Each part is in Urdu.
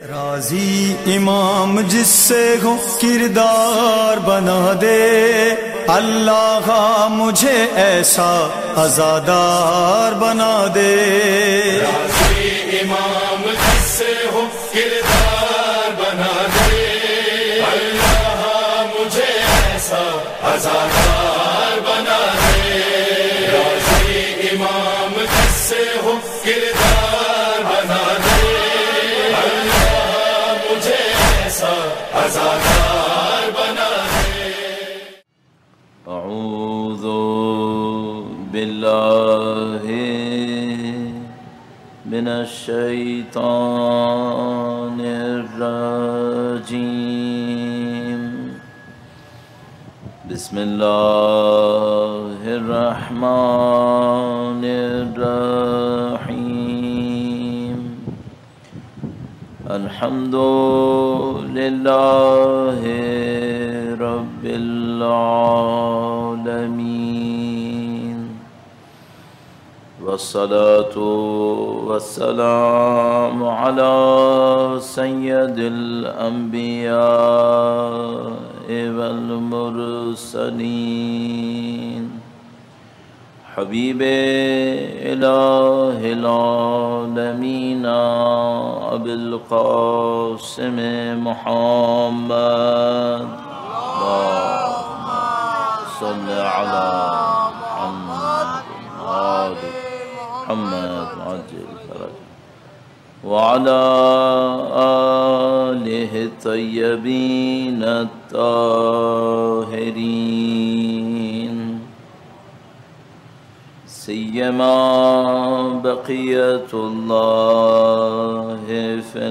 راضی امام جس سے ہو کردار بنا دے، اللہ مجھے ایسا عزادار بنا دے۔ راضی امام جس سے ہو کردار بنا دے، اللہ مجھے ایسا عزادار بنا دے۔ راضی امام جس سے ہو کردار بنا دے، اللہ مجھے ایسا عزادار بنا دے۔ اعوذ باللہ من الشیطان الرجیم، بسم اللہ الرحمن الرحیم، الحمد للہ رب العالمین، والصلاة والسلام علی سید الانبیاء والمرسلین، حبیب الہ العالمین ابی القاسم محمد، اللہم صل علی محمد عجل فرج، وعلى آلہ الطیبین الطاہرین، سیما بقیت اللہ فی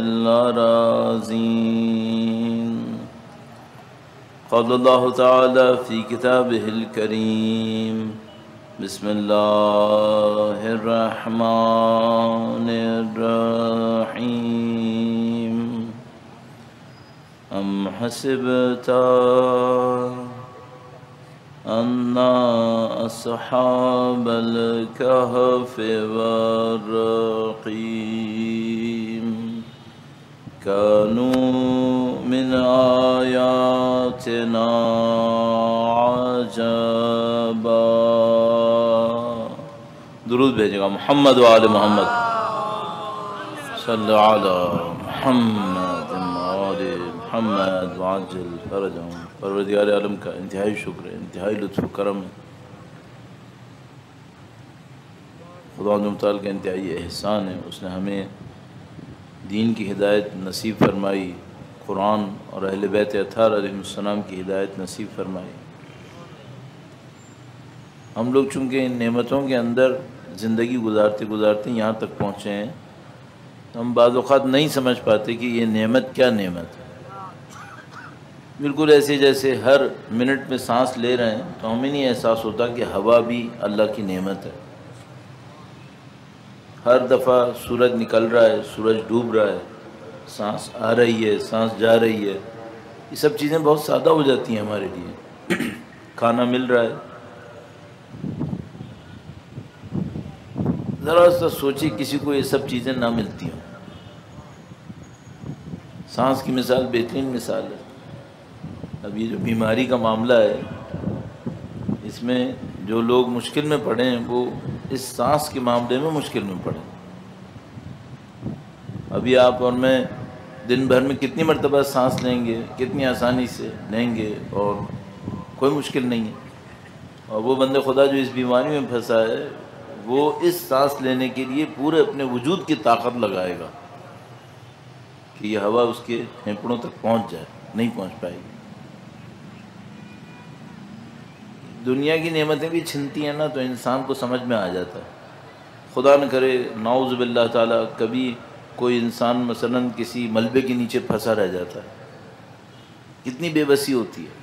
الأراضین۔ قال اللہ تعالی فی کتابہ الکریم، بسم اللہ الرحمن الرحیم، ام حسبت ان اصحاب الکہف والرقیم كانوا من آیاتنا عجبا۔ درود بھیجے گا محمد وآل محمد، صلی علی محمد وآل محمد وعجل فرجهم۔ پروردگار عالم کا انتہائی شکر ہے، انتہائی لطف و کرم ہے، خدا متعال کا انتہائی احسان ہے، اس نے ہمیں دین کی ہدایت نصیب فرمائی، قرآن اور اہل بیت اطہار علیہ السلام کی ہدایت نصیب فرمائی۔ ہم لوگ چونکہ ان نعمتوں کے اندر زندگی گزارتے گزارتے یہاں تک پہنچے ہیں، ہم بعض اوقات نہیں سمجھ پاتے کہ یہ نعمت کیا نعمت ہے۔ بالکل ایسے جیسے ہر منٹ میں سانس لے رہے ہیں تو ہمیں نہیں احساس ہوتا کہ ہوا بھی اللہ کی نعمت ہے۔ ہر دفعہ سورج نکل رہا ہے، سورج ڈوب رہا ہے، سانس آ رہی ہے، سانس جا رہی ہے، یہ سب چیزیں بہت سادہ ہو جاتی ہیں ہمارے لیے۔ کھانا مل رہا ہے، ذرا سا سوچیں کسی کو یہ سب چیزیں نہ ملتی ہوں۔ سانس کی مثال بہترین مثال ہے۔ اب یہ جو بیماری کا معاملہ ہے، اس میں جو لوگ مشکل میں پڑے ہیں وہ اس سانس کے معاملے میں مشکل میں پڑے۔ ابھی آپ اور میں دن بھر میں کتنی مرتبہ سانس لیں گے، کتنی آسانی سے لیں گے اور کوئی مشکل نہیں ہے۔ اور وہ بندے خدا جو اس بیماری میں پھنسا ہے، وہ اس سانس لینے کے لیے پورے اپنے وجود کی طاقت لگائے گا کہ یہ ہوا اس کے پھیپھڑوں تک پہنچ جائے، نہیں پہنچ پائے گی۔ دنیا کی نعمتیں بھی چھنتی ہیں نا تو انسان کو سمجھ میں آ جاتا ہے۔ خدا نہ کرے نعوذ باللہ تعالیٰ کبھی کوئی انسان مثلا کسی ملبے کے نیچے پھنسا رہ جاتا ہے، کتنی بے بسی ہوتی ہے۔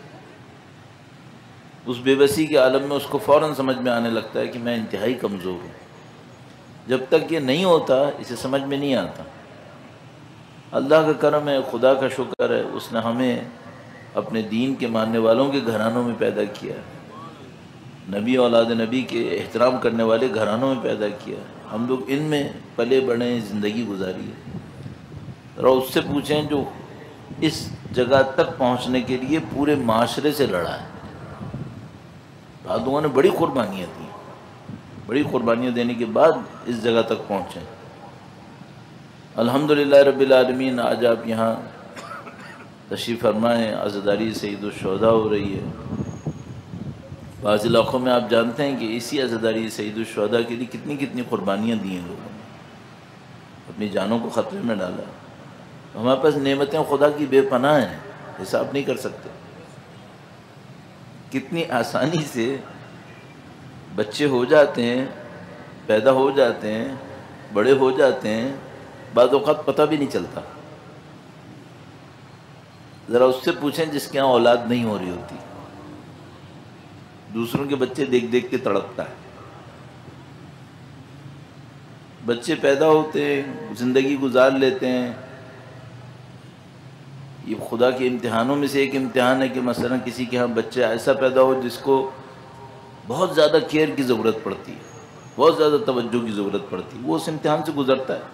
اس بے بسی کے عالم میں اس کو فوراً سمجھ میں آنے لگتا ہے کہ میں انتہائی کمزور ہوں۔ جب تک یہ نہیں ہوتا اسے سمجھ میں نہیں آتا۔ اللہ کا کرم ہے، خدا کا شکر ہے، اس نے ہمیں اپنے دین کے ماننے والوں کے گھرانوں میں پیدا کیا ہے، نبی اولاد نبی کے احترام کرنے والے گھرانوں میں پیدا کیا ہے۔ ہم لوگ ان میں پلے بڑھے، زندگی گزاری ہے۔ ذرا اس سے پوچھیں جو اس جگہ تک پہنچنے کے لیے پورے معاشرے سے لڑا ہے. بعضوں نے بڑی قربانیاں دی، بڑی قربانیاں دینے کے بعد اس جگہ تک پہنچے. الحمدللہ رب العالمین آج آپ یہاں تشریف فرمائیں، عزاداری سید الشہداء ہو رہی ہے. بعض علاقوں میں آپ جانتے ہیں کہ اسی عزاداری سید الشہداء کے لیے کتنی کتنی قربانیاں دی ہیں لوگوں نے، اپنی جانوں کو خطرے میں ڈالا. ہمارے پاس نعمتیں خدا کی بے پناہ ہیں، حساب نہیں کر سکتے. کتنی آسانی سے بچے ہو جاتے ہیں، پیدا ہو جاتے ہیں، بڑے ہو جاتے ہیں، بعض اوقات پتہ بھی نہیں چلتا. ذرا اس سے پوچھیں جس کے یہاں اولاد نہیں ہو رہی ہوتی، دوسروں کے بچے دیکھ دیکھ کے تڑپتا ہے. بچے پیدا ہوتے ہیں، زندگی گزار لیتے ہیں. یہ خدا کے امتحانوں میں سے ایک امتحان ہے کہ مثلا کسی کے ہاں بچہ ایسا پیدا ہو جس کو بہت زیادہ کیئر کی ضرورت پڑتی ہے، بہت زیادہ توجہ کی ضرورت پڑتی ہے. وہ اس امتحان سے گزرتا ہے.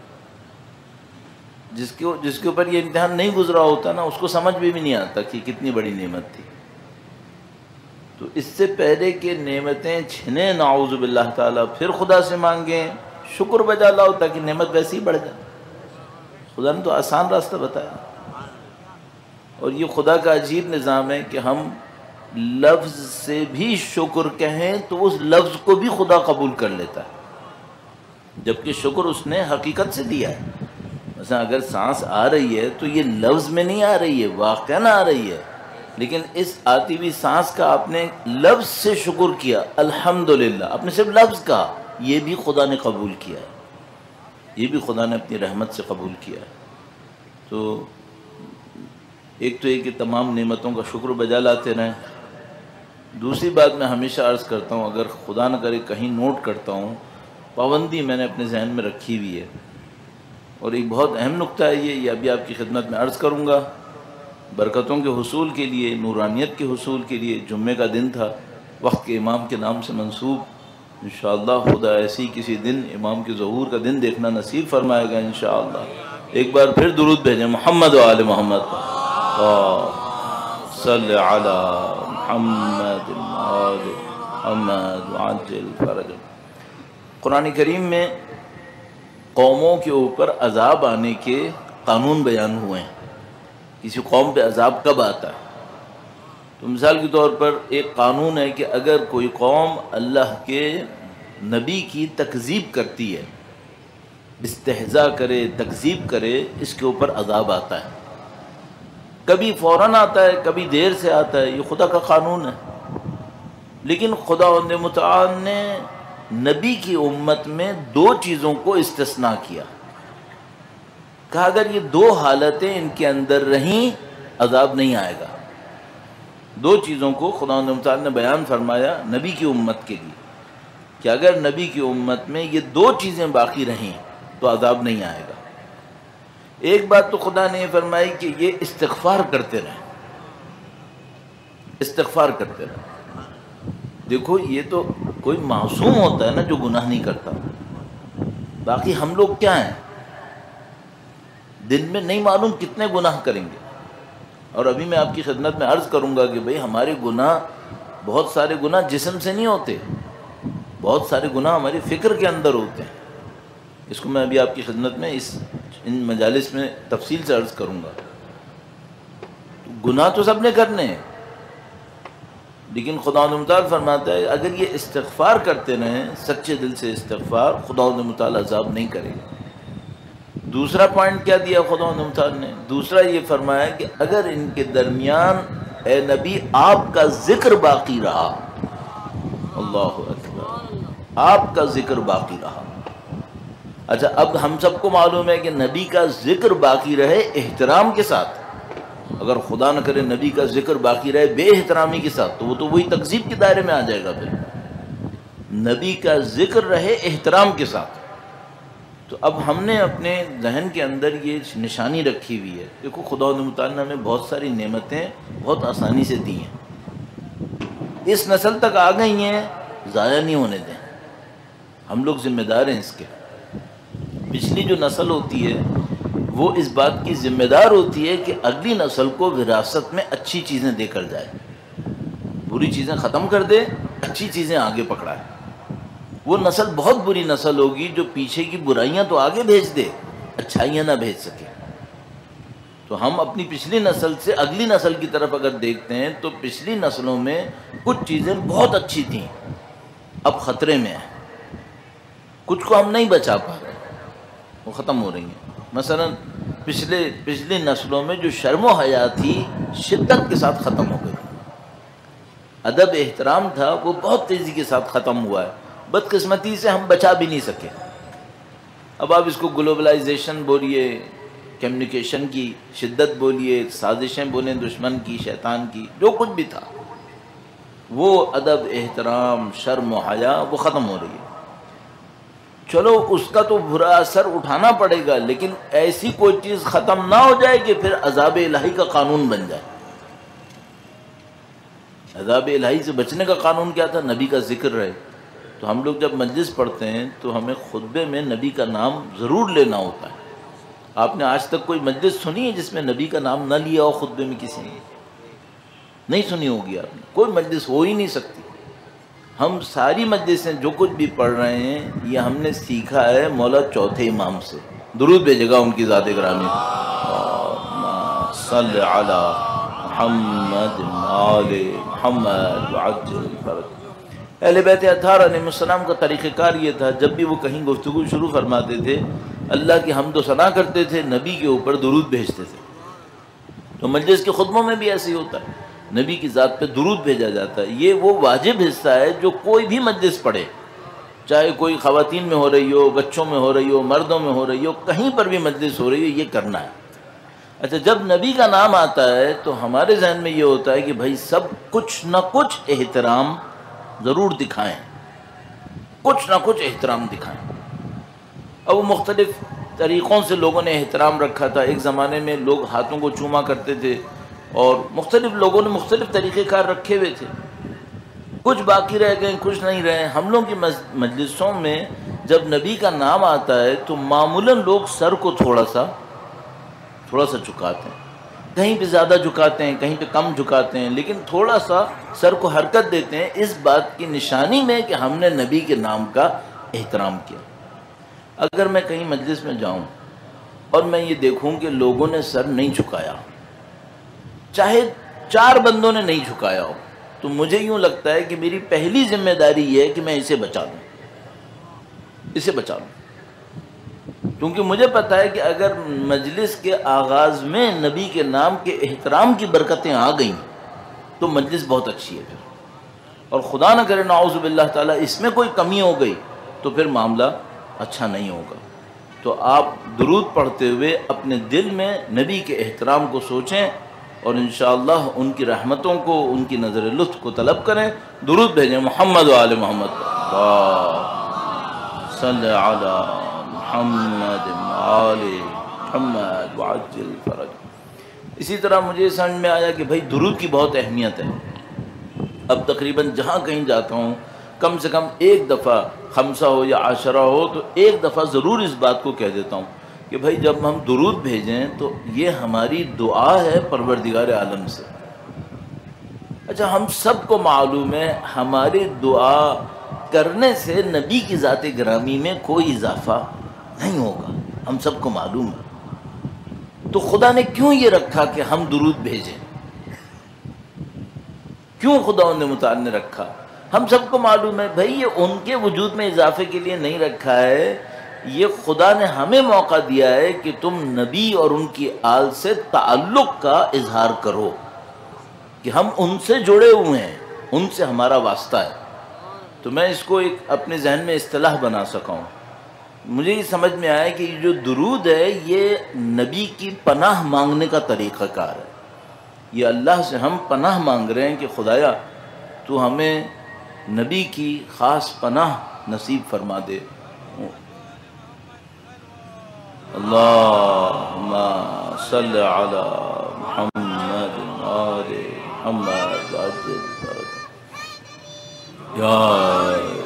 جس کے اوپر یہ امتحان نہیں گزرا ہوتا نا، اس کو سمجھ بھی نہیں آتا کہ کتنی بڑی نعمت تھی. تو اس سے پہلے کہ نعمتیں چھنیں نعوذ باللہ تعالیٰ، پھر خدا سے مانگیں، شکر بجا لاؤ تاکہ نعمت ویسے ہی بڑھ جائے. خدا نے تو آسان راستہ بتایا. اور یہ خدا کا عجیب نظام ہے کہ ہم لفظ سے بھی شکر کہیں تو اس لفظ کو بھی خدا قبول کر لیتا ہے، جبکہ شکر اس نے حقیقت سے دیا ہے. مثلا اگر سانس آ رہی ہے تو یہ لفظ میں نہیں آ رہی ہے، واقعہ نہ آ رہی ہے، لیکن اس آتی ہوئی سانس کا آپ نے لفظ سے شکر کیا، الحمدللہ، آپ نے صرف لفظ کہا، یہ بھی خدا نے قبول کیا ہے، یہ بھی خدا نے اپنی رحمت سے قبول کیا ہے. تو ایک تو یہ کہ تمام نعمتوں کا شکر بجا لاتے رہیں. دوسری بات میں ہمیشہ عرض کرتا ہوں، اگر خدا نہ کرے کہیں نوٹ کرتا ہوں، پابندی میں نے اپنے ذہن میں رکھی ہوئی ہے، اور ایک بہت اہم نقطہ ہے یہ ابھی آپ کی خدمت میں عرض کروں گا. برکتوں کے حصول کے لیے، نورانیت کے حصول کے لیے جمعے کا دن تھا، وقت کے امام کے نام سے منسوب. انشاءاللہ خدا ایسی کسی دن امام کے ظہور کا دن دیکھنا نصیب فرمائے گا انشاءاللہ. ایک بار پھر درود بھیجیں محمد و آل محمد، صلی علی محمد آل محمد وعجل فرج. قرآن کریم میں قوموں کے اوپر عذاب آنے کے قانون بیان ہوئے ہیں. کسی قوم پہ عذاب کب آتا ہے؟ تو مثال کے طور پر ایک قانون ہے کہ اگر کوئی قوم اللہ کے نبی کی تکذیب کرتی ہے، استہزاء کرے، تکذیب کرے، اس کے اوپر عذاب آتا ہے. کبھی فوراً آتا ہے، کبھی دیر سے آتا ہے، یہ خدا کا قانون ہے. لیکن خداوند متعال نے نبی کی امت میں دو چیزوں کو استثناء کیا. کہا اگر یہ دو حالتیں ان کے اندر رہیں عذاب نہیں آئے گا. دو چیزوں کو خداوند متعال نے بیان فرمایا نبی کی امت کے لیے کہ اگر نبی کی امت میں یہ دو چیزیں باقی رہیں تو عذاب نہیں آئے گا. ایک بات تو خدا نے یہ فرمائی کہ یہ استغفار کرتے رہیں، استغفار کرتے رہیں. دیکھو یہ تو کوئی معصوم ہوتا ہے نا جو گناہ نہیں کرتا. باقی ہم لوگ کیا ہیں، دن میں نہیں معلوم کتنے گناہ کریں گے. اور ابھی میں آپ کی خدمت میں عرض کروں گا کہ بھئی ہمارے گناہ، بہت سارے گناہ جسم سے نہیں ہوتے، بہت سارے گناہ ہماری فکر کے اندر ہوتے ہیں. اس کو میں ابھی آپ کی خدمت میں ان مجالس میں تفصیل سے عرض کروں گا. گناہ تو سب نے کرنے ہیں، لیکن خداوند متعال فرماتا ہے اگر یہ استغفار کرتے رہیں سچے دل سے استغفار، خداوند متعال عذاب نہیں کرے گا. دوسرا پوائنٹ کیا دیا خداوند متعال نے؟ دوسرا یہ فرمایا کہ اگر ان کے درمیان اے نبی آپ کا ذکر باقی رہا، اللہ اکبر، آپ کا ذکر باقی رہا. اچھا اب ہم سب کو معلوم ہے کہ نبی کا ذکر باقی رہے احترام کے ساتھ. اگر خدا نہ کرے نبی کا ذکر باقی رہے بے احترامی کے ساتھ تو وہ تو وہی تکذیب کے دائرے میں آ جائے گا. پھر نبی کا ذکر رہے احترام کے ساتھ. تو اب ہم نے اپنے ذہن کے اندر یہ نشانی رکھی ہوئی ہے. دیکھو خداوند متعال نے ہمیں بہت ساری نعمتیں بہت آسانی سے دی ہیں، اس نسل تک آ گئی ہیں، ضائع نہیں ہونے دیں. ہم لوگ ذمہ دار ہیں اس کے. پچھلی جو نسل ہوتی ہے وہ اس بات کی ذمہ دار ہوتی ہے کہ اگلی نسل کو وراثت میں اچھی چیزیں دے کر جائے، بری چیزیں ختم کر دے، اچھی چیزیں آگے پکڑائے۔ وہ نسل بہت بری نسل ہوگی جو پیچھے کی برائیاں تو آگے بھیج دے، اچھائیاں نہ بھیج سکے۔ تو ہم اپنی پچھلی نسل سے اگلی نسل کی طرف اگر دیکھتے ہیں تو پچھلی نسلوں میں کچھ چیزیں بہت اچھی تھیں، اب خطرے میں ہیں، کچھ کو ہم نہیں بچا پا رہے، وہ ختم ہو رہی ہیں۔ مثلا پچھلی نسلوں میں جو شرم و حیا تھی شدت کے ساتھ ختم ہو گئی، ادب احترام تھا وہ بہت تیزی کے ساتھ ختم ہوا ہے، بدقسمتی سے ہم بچا بھی نہیں سکے۔ اب آپ اس کو گلوبلائزیشن بولیے، کمیونیکیشن کی شدت بولیے، سازشیں بولیں دشمن کی، شیطان کی، جو کچھ بھی تھا، وہ ادب احترام شرم و حیا وہ ختم ہو رہی ہے۔ چلو اس کا تو برا اثر اٹھانا پڑے گا، لیکن ایسی کوئی چیز ختم نہ ہو جائے کہ پھر عذاب الہی کا قانون بن جائے۔ عذاب الہی سے بچنے کا قانون کیا تھا؟ نبی کا ذکر رہے۔ تو ہم لوگ جب مجلس پڑھتے ہیں تو ہمیں خطبے میں نبی کا نام ضرور لینا ہوتا ہے۔ آپ نے آج تک کوئی مجلس سنی ہے جس میں نبی کا نام نہ لیا ہو خطبے میں کسی نے؟ نہیں سنی ہوگی آپ نے، کوئی مجلس ہو ہی نہیں سکتی۔ ہم ساری مجلسیں جو کچھ بھی پڑھ رہے ہیں یہ ہم نے سیکھا ہے مولا چوتھے امام سے۔ درود بھیجے گا ان کی ذات گرامی اللہم صلی علی محمد آل محمد وعجل فرج۔ اہل بیت اطہار علیہ السلام کا طریقہ کار یہ تھا، جب بھی وہ کہیں گفتگو شروع فرماتے تھے اللہ کی حمد و ثنا کرتے تھے، نبی کے اوپر درود بھیجتے تھے۔ تو مجلس کے خطبوں میں بھی ایسے ہی ہوتا ہے، نبی کی ذات پہ درود بھیجا جاتا ہے۔ یہ وہ واجب حصہ ہے جو کوئی بھی مجلس پڑھے، چاہے کوئی خواتین میں ہو رہی ہو، بچوں میں ہو رہی ہو، مردوں میں ہو رہی ہو، کہیں پر بھی مجلس ہو رہی ہو، یہ کرنا ہے۔ اچھا، جب نبی کا نام آتا ہے تو ہمارے ذہن میں یہ ہوتا ہے کہ بھائی سب کچھ نہ کچھ احترام ضرور دکھائیں، کچھ نہ کچھ احترام دکھائیں۔ اب وہ مختلف طریقوں سے لوگوں نے احترام رکھا تھا۔ ایک زمانے میں لوگ ہاتھوں کو چوما کرتے تھے اور مختلف لوگوں نے مختلف طریقے کار رکھے ہوئے تھے، کچھ باقی رہ گئے، کچھ نہیں رہے۔ ہم لوگ کی مجلسوں میں جب نبی کا نام آتا ہے تو معمولاً لوگ سر کو تھوڑا سا جھکاتے ہیں، کہیں پہ زیادہ جھکاتے ہیں، کہیں پہ کم جھکاتے ہیں، لیکن تھوڑا سا سر کو حرکت دیتے ہیں، اس بات کی نشانی میں کہ ہم نے نبی کے نام کا احترام کیا۔ اگر میں کہیں مجلس میں جاؤں اور میں یہ دیکھوں کہ لوگوں نے سر نہیں جھکایا، چاہے 4 بندوں نے نہیں جھکایا ہو، تو مجھے یوں لگتا ہے کہ میری پہلی ذمہ داری یہ ہے کہ میں اسے بچا لوں، کیونکہ مجھے پتا ہے کہ اگر مجلس کے آغاز میں نبی کے نام کے احترام کی برکتیں آ گئیں تو مجلس بہت اچھی ہے پھر، اور خدا نہ کرے نعوذ باللہ تعالیٰ اس میں کوئی کمی ہو گئی تو پھر معاملہ اچھا نہیں ہوگا۔ تو آپ درود پڑھتے ہوئے اپنے دل میں نبی کے احترام کو سوچیں اور انشاءاللہ ان کی رحمتوں کو، ان کی نظر لطف کو طلب کریں۔ درود بھیجیں محمد و آل محمد، صلی علی محمد آل محمد وعجل فرج۔ اسی طرح مجھے سمجھ میں آیا کہ بھائی درود کی بہت اہمیت ہے۔ اب تقریباً جہاں کہیں جاتا ہوں کم سے کم ایک دفعہ، 5 ہو یا 10 ہو، تو ایک دفعہ ضرور اس بات کو کہہ دیتا ہوں کہ بھائی جب ہم درود بھیجیں تو یہ ہماری دعا ہے پروردگار عالم سے۔ اچھا، ہم سب کو معلوم ہے ہماری دعا کرنے سے نبی کی ذات گرامی میں کوئی اضافہ نہیں ہوگا، ہم سب کو معلوم ہے۔ تو خدا نے کیوں یہ رکھا کہ ہم درود بھیجیں؟ کیوں خدا نے متعال نے رکھا؟ ہم سب کو معلوم ہے بھائی یہ ان کے وجود میں اضافے کے لیے نہیں رکھا ہے، یہ خدا نے ہمیں موقع دیا ہے کہ تم نبی اور ان کی آل سے تعلق کا اظہار کرو، کہ ہم ان سے جڑے ہوئے ہیں، ان سے ہمارا واسطہ ہے۔ تو میں اس کو ایک اپنے ذہن میں اصطلاح بنا سکا ہوں۔ مجھے یہ سمجھ میں آیا کہ یہ جو درود ہے یہ نبی کی پناہ مانگنے کا طریقہ کار ہے۔ یہ اللہ سے ہم پناہ مانگ رہے ہیں کہ خدایا تو ہمیں نبی کی خاص پناہ نصیب فرما دے۔ اللہم صلی علی محمد آل محمد وعجل فرج۔ یا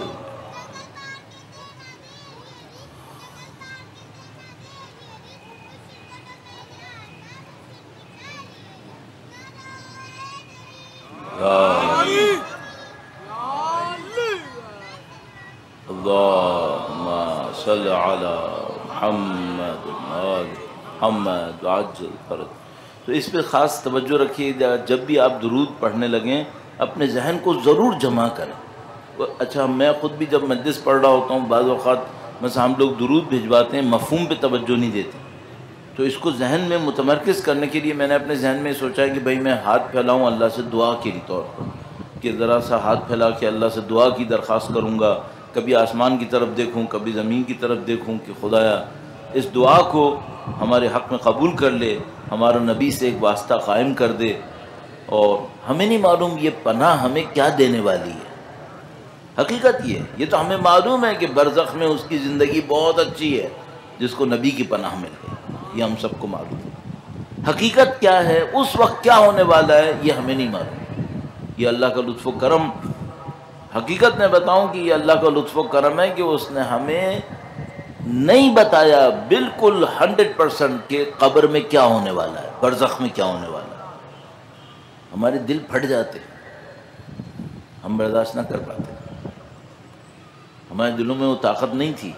صلی علی محمد آل محمد وعجل فرج۔ تو اس پہ خاص توجہ رکھیے، جب بھی آپ درود پڑھنے لگیں اپنے ذہن کو ضرور جمع کریں۔ اچھا میں خود بھی جب مجلس پڑھ رہا ہوتا ہوں بعض اوقات مثلا ہم لوگ درود بھجواتے ہیں، مفہوم پہ توجہ نہیں دیتے، تو اس کو ذہن میں متمرکز کرنے کے لیے میں نے اپنے ذہن میں سوچا ہے کہ بھئی میں ہاتھ پھیلاؤں اللہ سے دعا کے طور پر، کہ ذرا سا ہاتھ پھیلا کے اللہ سے دعا کی درخواست کروں گا، کبھی آسمان کی طرف دیکھوں کبھی زمین کی طرف دیکھوں کہ خدایا اس دعا کو ہمارے حق میں قبول کر لے، ہمارا نبی سے ایک واسطہ قائم کر دے، اور ہمیں نہیں معلوم یہ پناہ ہمیں کیا دینے والی ہے۔ حقیقت یہ تو ہمیں معلوم ہے کہ برزخ میں اس کی زندگی بہت اچھی ہے جس کو نبی کی پناہ مل گئی، یہ ہم سب کو معلوم ہے۔ حقیقت کیا ہے، اس وقت کیا ہونے والا ہے، یہ ہمیں نہیں معلوم۔ یہ اللہ کا لطف و کرم، حقیقت میں بتاؤں کہ یہ اللہ کا لطف و کرم ہے کہ اس نے ہمیں نہیں بتایا بالکل 100% کہ قبر میں کیا ہونے والا ہے، برزخ میں کیا ہونے والا ہے۔ ہمارے دل پھٹ جاتے، ہم برداشت نہ کر پاتے، ہمارے دلوں میں وہ طاقت نہیں تھی۔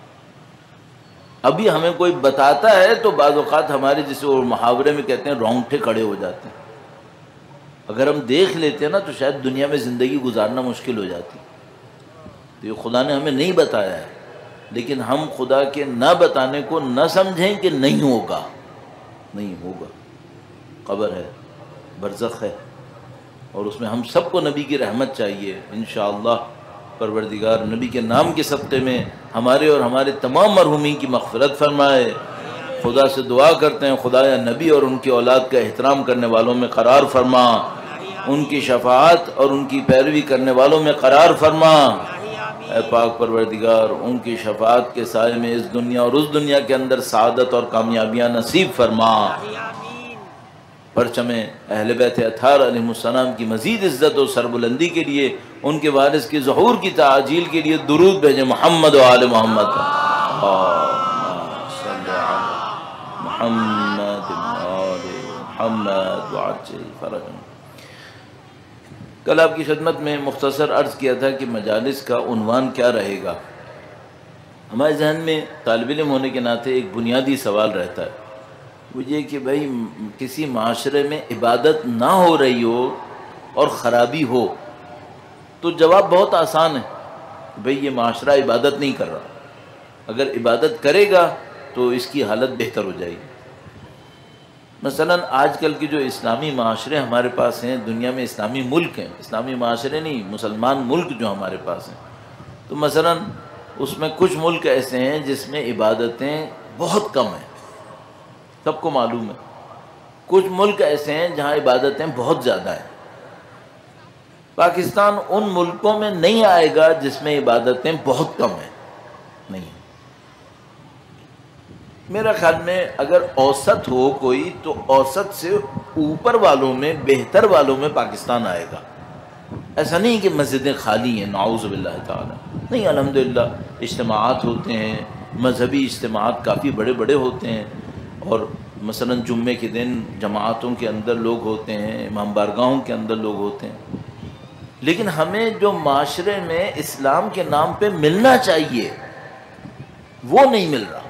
ابھی ہمیں کوئی بتاتا ہے تو بعض اوقات ہمارے جسے وہ محاورے میں کہتے ہیں رونگٹے کھڑے ہو جاتے ہیں۔ اگر ہم دیکھ لیتے ہیں نا تو شاید دنیا میں زندگی گزارنا مشکل ہو جاتی۔ تو یہ خدا نے ہمیں نہیں بتایا ہے، لیکن ہم خدا کے نہ بتانے کو نہ سمجھیں کہ نہیں ہوگا، نہیں ہوگا۔ قبر ہے، برزخ ہے، اور اس میں ہم سب کو نبی کی رحمت چاہیے۔ انشاءاللہ پروردگار نبی کے نام کے صدقے میں ہمارے اور ہمارے تمام مرحومین کی مغفرت فرمائے۔ خدا سے دعا کرتے ہیں خدایا نبی اور ان کی اولاد کا احترام کرنے والوں میں قرار فرما، ان کی شفاعت اور ان کی پیروی کرنے والوں میں قرار فرما۔ اے پاک پروردگار ان کی شفاعت کے سائے میں اس دنیا اور اس دنیا کے اندر سعادت اور کامیابیاں نصیب فرما۔ پرچم اہل بیت اطہار علیہ السلام کی مزید عزت و سربلندی کے لیے، ان کے وارث کی ظہور کی تعجیل کے لیے درود بھیجیں محمد و آل محمد۔ محمد آل محمد وعجل فرجهم۔ کل آپ کی خدمت میں مختصر عرض کیا تھا کہ مجالس کا عنوان کیا رہے گا۔ ہمارے ذہن میں طالب علم ہونے کے ناطے ایک بنیادی سوال رہتا ہے، وہ یہ کہ بھائی کسی معاشرے میں عبادت نہ ہو رہی ہو اور خرابی ہو تو جواب بہت آسان ہے، بھائی یہ معاشرہ عبادت نہیں کر رہا، اگر عبادت کرے گا تو اس کی حالت بہتر ہو جائے گی۔ مثلا آج کل کے جو اسلامی معاشرے ہمارے پاس ہیں، دنیا میں اسلامی ملک ہیں، اسلامی معاشرے نہیں، مسلمان ملک جو ہمارے پاس ہیں، تو مثلا اس میں کچھ ملک ایسے ہیں جس میں عبادتیں بہت کم ہیں، سب کو معلوم ہے۔ کچھ ملک ایسے ہیں جہاں عبادتیں بہت زیادہ ہیں۔ پاکستان ان ملکوں میں نہیں آئے گا جس میں عبادتیں بہت کم ہیں، نہیں۔ میرا خیال میں اگر اوسط ہو کوئی تو اوسط سے اوپر والوں میں، بہتر والوں میں پاکستان آئے گا۔ ایسا نہیں کہ مسجدیں خالی ہیں، نعوذ باللہ تعالی، نہیں، الحمدللہ اجتماعات ہوتے ہیں، مذہبی اجتماعات کافی بڑے بڑے ہوتے ہیں، اور مثلا جمعے کے دن جماعتوں کے اندر لوگ ہوتے ہیں، امام بارگاہوں کے اندر لوگ ہوتے ہیں، لیکن ہمیں جو معاشرے میں اسلام کے نام پہ ملنا چاہیے وہ نہیں مل رہا۔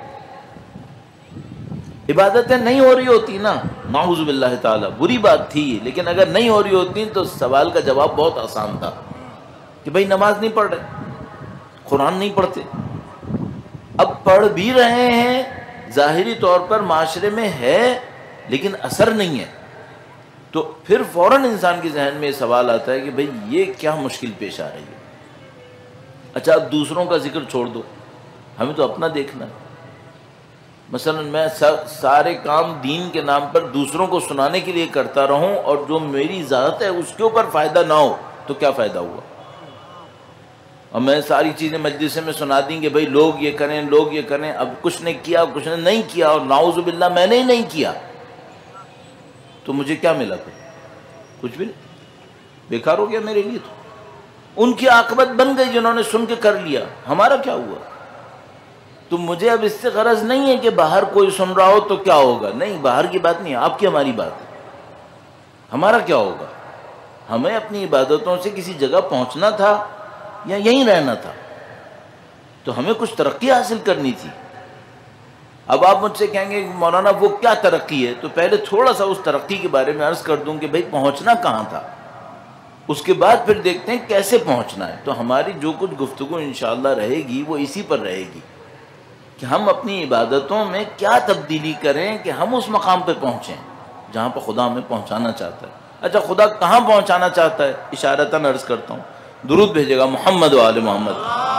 عبادتیں نہیں ہو رہی ہوتی نا، نعوذ باللہ تعالی، بری بات تھی، لیکن اگر نہیں ہو رہی ہوتی تو سوال کا جواب بہت آسان تھا کہ بھائی نماز نہیں پڑھ رہے، قرآن نہیں پڑھتے، اب پڑھ بھی رہے ہیں، ظاہری طور پر معاشرے میں ہے لیکن اثر نہیں ہے، تو پھر فوراً انسان کے ذہن میں یہ سوال آتا ہے کہ بھئی یہ کیا مشکل پیش آ رہی ہے۔ اچھا اب دوسروں کا ذکر چھوڑ دو، ہمیں تو اپنا دیکھنا ہے۔ مثلا میں سارے کام دین کے نام پر دوسروں کو سنانے کے لیے کرتا رہوں اور جو میری ذات ہے اس کے اوپر فائدہ نہ ہو تو کیا فائدہ ہوا؟ اور میں ساری چیزیں مجلس میں سنا دیں گے بھئی لوگ یہ کریں، لوگ یہ کریں، اب کچھ نے کیا کچھ نے نہیں کیا، اور نعوذ باللہ میں نے ہی نہیں کیا، تو مجھے کیا ملا؟ پھر کچھ بھی نہیں، بیکار ہو گیا میرے لیے۔ تو ان کی عاقبت بن گئی جنہوں نے سن کے کر لیا، ہمارا کیا ہوا؟ تو مجھے اب اس سے غرض نہیں ہے کہ باہر کوئی سن رہا ہو تو کیا ہوگا، نہیں، باہر کی بات نہیں ہے، آپ کی ہماری بات ہے، ہمارا کیا ہوگا؟ ہمیں اپنی عبادتوں سے کسی جگہ پہنچنا تھا یا یہیں رہنا تھا؟ تو ہمیں کچھ ترقی حاصل کرنی تھی. اب آپ مجھ سے کہیں گے مولانا وہ کیا ترقی ہے، تو پہلے تھوڑا سا اس ترقی کے بارے میں عرض کر دوں کہ بھئی پہنچنا کہاں تھا، اس کے بعد پھر دیکھتے ہیں کیسے پہنچنا ہے. تو ہماری جو کچھ گفتگو انشاءاللہ رہے گی وہ اسی پر رہے گی کہ ہم اپنی عبادتوں میں کیا تبدیلی کریں کہ ہم اس مقام پہ پہنچیں جہاں پہ خدا ہمیں پہنچانا چاہتا ہے. اچھا خدا کہاں پہنچانا چاہتا ہے، اشارتاً عرض کرتا ہوں، درود بھیجے گا محمد و آل محمد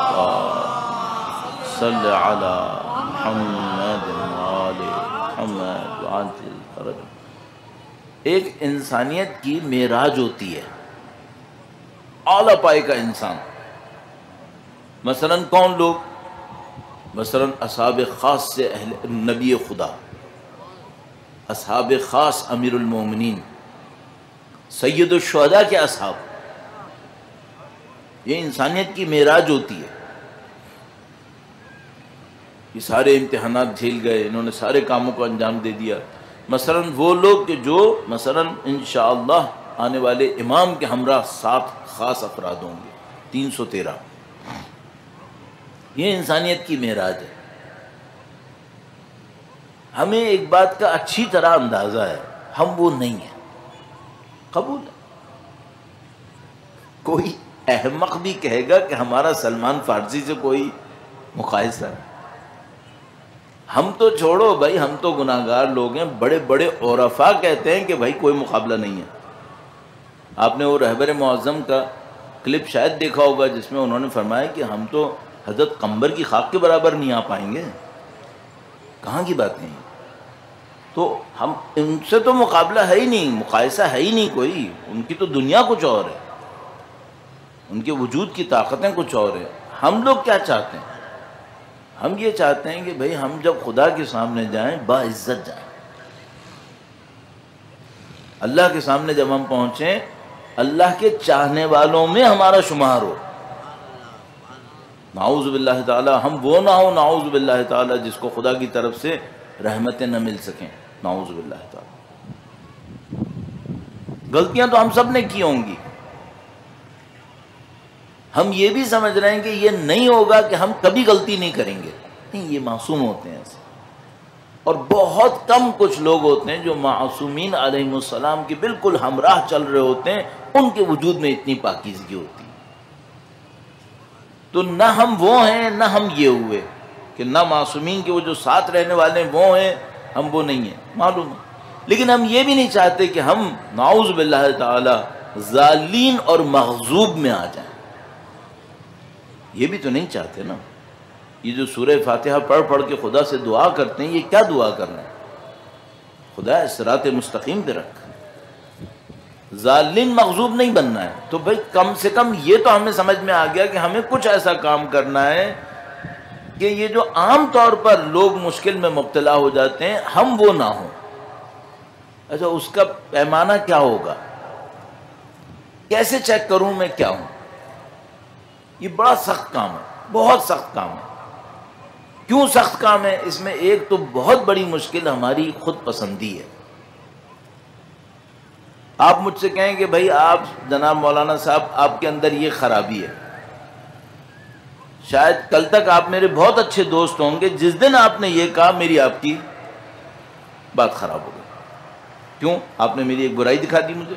صلی علی محمد و آل محمد وعجل فرج. ایک انسانیت کی معراج ہوتی ہے، اعلیٰ پائے کا انسان. مثلا کون لوگ؟ مثلا اصحاب خاص سے اہل نبی خدا، اصحاب خاص امیر المومنین، سید الشہداء کے اصحاب. یہ انسانیت کی معراج ہوتی ہے. یہ سارے امتحانات جھیل گئے، انہوں نے سارے کاموں کو انجام دے دیا. مثلا وہ لوگ کہ جو مثلا انشاءاللہ آنے والے امام کے ہمراہ 7 خاص افراد ہوں گے، 313. یہ انسانیت کی معراج ہے. ہمیں ایک بات کا اچھی طرح اندازہ ہے، ہم وہ نہیں ہیں. قبول ہے. کوئی احمق بھی کہے گا کہ ہمارا سلمان فارسی سے کوئی مقایسہ ہے. ہم تو چھوڑو بھائی، ہم تو گناہگار لوگ ہیں. بڑے بڑے عرفاء کہتے ہیں کہ بھائی کوئی مقابلہ نہیں ہے. آپ نے وہ رہبر معظم کا کلپ شاید دیکھا ہوگا جس میں انہوں نے فرمایا کہ ہم تو حضرت قمبر کی خاک کے برابر نہیں آ پائیں گے. کہاں کی باتیں ہیں؟ تو ہم ان سے تو مقابلہ ہے ہی نہیں، مقایسہ ہے ہی نہیں کوئی. ان کی تو دنیا کچھ اور ہے، ان کے وجود کی طاقتیں کچھ اور ہیں. ہم لوگ کیا چاہتے ہیں؟ ہم یہ چاہتے ہیں کہ بھئی ہم جب خدا کے سامنے جائیں باعزت جائیں. اللہ کے سامنے جب ہم پہنچیں اللہ کے چاہنے والوں میں ہمارا شمار ہو. نعوذ باللہ تعالی ہم وہ نہ ہو، نعوذ باللہ تعالی جس کو خدا کی طرف سے رحمتیں نہ مل سکیں. نعوذ باللہ تعالی. غلطیاں تو ہم سب نے کی ہوں گی. ہم یہ بھی سمجھ رہے ہیں کہ یہ نہیں ہوگا کہ ہم کبھی غلطی نہیں کریں گے. نہیں، یہ معصوم ہوتے ہیں ایسے. اور بہت کم کچھ لوگ ہوتے ہیں جو معصومین علیہم السلام کی بالکل ہمراہ چل رہے ہوتے ہیں، ان کے وجود میں اتنی پاکیزگی ہوتی ہے. تو نہ ہم وہ ہیں نہ ہم یہ ہوئے کہ نہ معصومین کے وہ جو ساتھ رہنے والے ہیں وہ ہیں، ہم وہ نہیں ہیں، معلوم ہے. لیکن ہم یہ بھی نہیں چاہتے کہ ہم نعوذ باللہ تعالی ضالین اور مغضوب میں آ جائیں. یہ بھی تو نہیں چاہتے نا. یہ جو سورہ فاتحہ پڑھ کے خدا سے دعا کرتے ہیں، یہ کیا دعا کر رہے ہیں؟ خدا صراط مستقیم پہ رکھ. ضالین مغضوب نہیں بننا ہے. تو بھئی کم سے کم یہ تو ہمیں سمجھ میں آ گیا کہ ہمیں کچھ ایسا کام کرنا ہے کہ یہ جو عام طور پر لوگ مشکل میں مبتلا ہو جاتے ہیں ہم وہ نہ ہوں. اچھا اس کا پیمانہ کیا ہوگا؟ کیسے چیک کروں میں کیا ہوں؟ یہ بڑا سخت کام ہے، بہت سخت کام ہے. کیوں سخت کام ہے؟ اس میں ایک تو بہت بڑی مشکل ہماری خود پسندی ہے. آپ مجھ سے کہیں کہ بھائی آپ جناب مولانا صاحب آپ کے اندر یہ خرابی ہے. شاید کل تک آپ میرے بہت اچھے دوست ہوں گے، جس دن آپ نے یہ کہا میری آپ کی بات خراب ہو گئی. کیوں؟ آپ نے میری ایک برائی دکھا دی مجھے.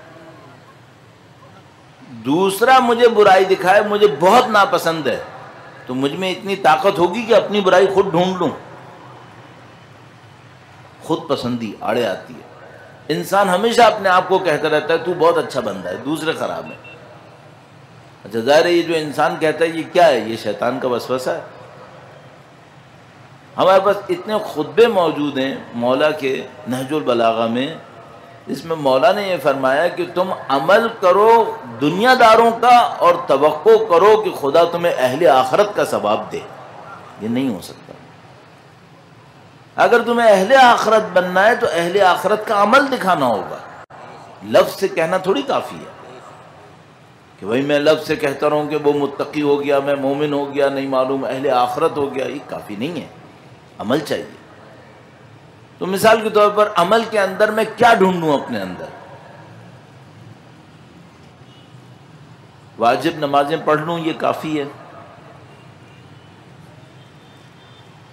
دوسرا مجھے برائی دکھائے، مجھے بہت ناپسند ہے، تو مجھ میں اتنی طاقت ہوگی کہ اپنی برائی خود ڈھونڈ لوں. خود پسندی آڑے آتی ہے. انسان ہمیشہ اپنے آپ کو کہتا رہتا ہے تو بہت اچھا بندہ ہے، دوسرے خراب ہیں. اچھا ظاہر ہے یہ جو انسان کہتا ہے یہ کیا ہے؟ یہ شیطان کا وسوسہ ہے. ہمارے پاس اتنے خطبے موجود ہیں مولا کے نہج البلاغہ میں، اس میں مولا نے یہ فرمایا کہ تم عمل کرو دنیا داروں کا اور توقع کرو کہ خدا تمہیں اہل آخرت کا ثواب دے. یہ نہیں ہو سکتا. اگر تمہیں اہل آخرت بننا ہے تو اہل آخرت کا عمل دکھانا ہوگا. لفظ سے کہنا تھوڑی کافی ہے کہ بھائی میں لفظ سے کہتا رہوں کہ وہ متقی ہو گیا، میں مومن ہو گیا، نہیں معلوم اہل آخرت ہو گیا. یہ کافی نہیں ہے، عمل چاہیے. تو مثال کے طور پر عمل کے اندر میں کیا ڈھونڈوں اپنے اندر؟ واجب نمازیں پڑھ لوں یہ کافی ہے؟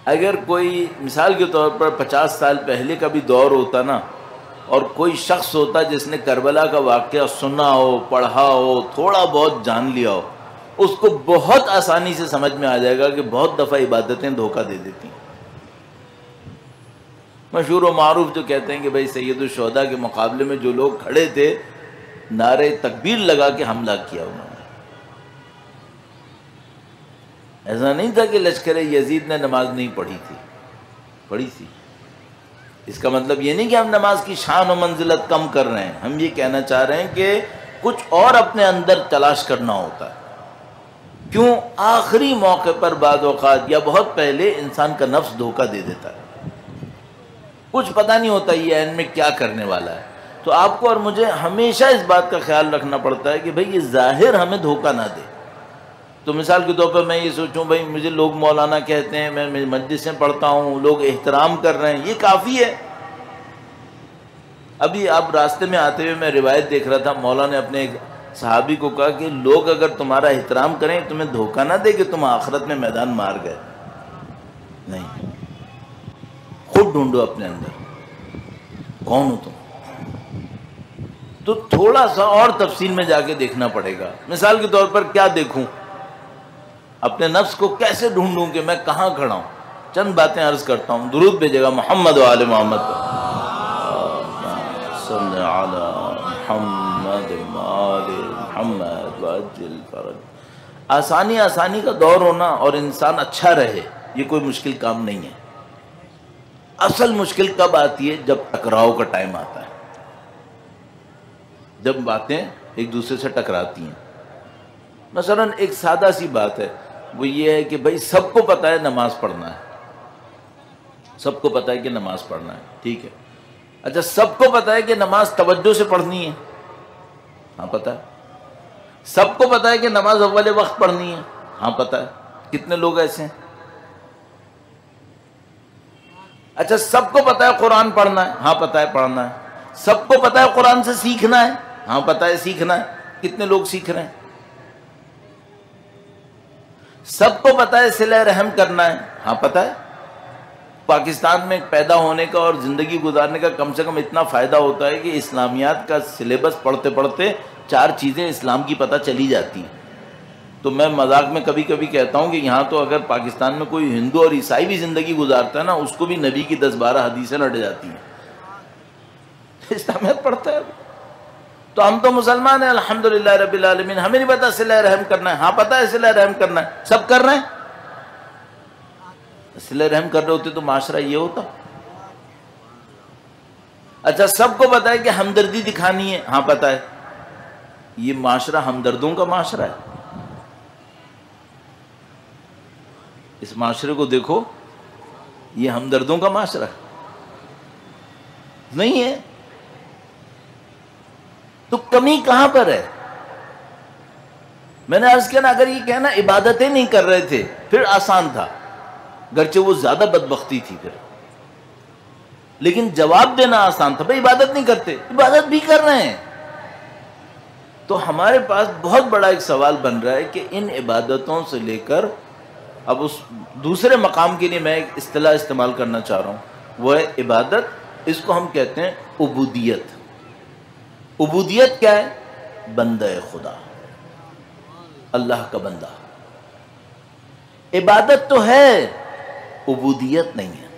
اگر کوئی مثال کے طور پر 50 سال پہلے کا بھی دور ہوتا نا، اور کوئی شخص ہوتا جس نے کربلا کا واقعہ سنا ہو، پڑھا ہو، تھوڑا بہت جان لیا ہو، اس کو بہت آسانی سے سمجھ میں آ جائے گا کہ بہت دفعہ عبادتیں دھوکہ دے دیتی ہیں۔ مشہور و معروف جو کہتے ہیں کہ بھائی سید الشہداء کے مقابلے میں جو لوگ کھڑے تھے، نعرے تکبیر لگا کے حملہ کیا انہوں نے۔ ایسا نہیں تھا کہ لشکر یزید نے نماز نہیں پڑھی تھی، پڑھی تھی۔ اس کا مطلب یہ نہیں کہ ہم نماز کی شان و منزلت کم کر رہے ہیں، ہم یہ کہنا چاہ رہے ہیں کہ کچھ اور اپنے اندر تلاش کرنا ہوتا ہے۔ کیوں؟ آخری موقع پر بعض اوقات یا بہت پہلے انسان کا نفس دھوکہ دے دیتا ہے، کچھ پتہ نہیں ہوتا یہ عین میں کیا کرنے والا ہے۔ تو آپ کو اور مجھے ہمیشہ اس بات کا خیال رکھنا پڑتا ہے کہ بھئی یہ ظاہر ہمیں دھوکہ نہ دے۔ تو مثال کے طور پر میں یہ سوچوں بھئی مجھے لوگ مولانا کہتے ہیں، میں مجلس میں پڑھتا ہوں، لوگ احترام کر رہے ہیں، یہ کافی ہے۔ ابھی آپ راستے میں آتے ہوئے میں روایت دیکھ رہا تھا، مولا نے اپنے ایک صحابی کو کہا کہ لوگ اگر تمہارا احترام کریں تمہیں دھوکہ نہ دے کہ تم آخرت میں میدان مار گئے، نہیں، خود ڈھونڈو اپنے اندر کون ہو تم۔ تو تھوڑا سا اور تفصیل میں جا کے دیکھنا پڑے گا۔ مثال کے طور پر کیا دیکھوں، اپنے نفس کو کیسے ڈھونڈوں کہ میں کہاں کھڑا ہوں؟ چند باتیں عرض کرتا ہوں، درود بھیجے گا محمد و آل محمد صلی علی محمد و آل محمد وعجل فرج۔ آسانی کا دور ہونا اور انسان اچھا رہے یہ کوئی مشکل کام نہیں ہے۔ اصل مشکل کب آتی ہے؟ جب ٹکراؤ کا ٹائم آتا ہے، جب باتیں ایک دوسرے سے ٹکراتی ہیں۔ مثلا ایک سادہ سی بات ہے، وہ یہ ہے کہ بھائی سب کو پتہ ہے نماز پڑھنا ہے، سب کو پتہ ہے کہ نماز پڑھنا ہے، ٹھیک ہے۔ اچھا سب کو پتہ ہے کہ نماز توجہ سے پڑھنی ہے، ہاں پتہ ہے۔ سب کو پتہ ہے کہ نماز اول وقت پڑھنی ہے، ہاں پتہ ہے۔ کتنے لوگ ایسے ہیں؟ اچھا سب کو پتہ ہے قرآن پڑھنا ہے، ہاں پتہ ہے پڑھنا ہے۔ سب کو پتہ ہے قرآن سے سیکھنا ہے، ہاں پتہ ہے سیکھنا ہے۔ کتنے لوگ سیکھ رہے ہیں؟ سب کو پتہ ہے صلہ رحم کرنا ہے، ہاں پتہ ہے۔ پاکستان میں پیدا ہونے کا اور زندگی گزارنے کا کم سے کم اتنا فائدہ ہوتا ہے کہ اسلامیات کا سلیبس پڑھتے پڑھتے 4 چیزیں اسلام کی پتہ چلی جاتی ہیں۔ تو میں مذاق میں کبھی کبھی کہتا ہوں کہ یہاں تو اگر پاکستان میں کوئی ہندو اور عیسائی بھی زندگی گزارتا ہے نا، اس کو بھی نبی کی 10-12 حدیثیں لٹ جاتی ہیں، اسلامیات پڑھتا ہے۔ تو ہم تو مسلمان ہیں الحمدللہ رب العالمین، ہمیں نہیں پتا صلہ رحم کرنا ہے، ہاں پتہ ہے صلہ رحم کرنا ہے، سب کر رہے ہیں۔ صلہ رحم کر رہے ہوتے تو معاشرہ یہ ہوتا۔ اچھا سب کو پتہ ہے کہ ہمدردی دکھانی ہے، ہاں پتہ ہے۔ یہ معاشرہ ہمدردوں کا معاشرہ ہے۔ اس معاشرے کو دیکھو، یہ ہمدردوں کا معاشرہ نہیں ہے۔ تو کمی کہاں پر ہے؟ میں نے عرض کیا نا، اگر یہ کہنا عبادتیں نہیں کر رہے تھے پھر آسان تھا، گرچہ وہ زیادہ بدبختی تھی پھر، لیکن جواب دینا آسان تھا، بھائی عبادت نہیں کرتے، عبادت بھی کر رہے ہیں۔ تو ہمارے پاس بہت بڑا ایک سوال بن رہا ہے کہ ان عبادتوں سے لے کر اب اس دوسرے مقام کے لیے میں ایک اصطلاح استعمال کرنا چاہ رہا ہوں، وہ ہے عبادت۔ اس کو ہم کہتے ہیں عبودیت۔ عبودیت کیا ہے؟ بندہ خدا، اللہ کا بندہ۔ عبادت تو ہے، عبودیت نہیں ہے۔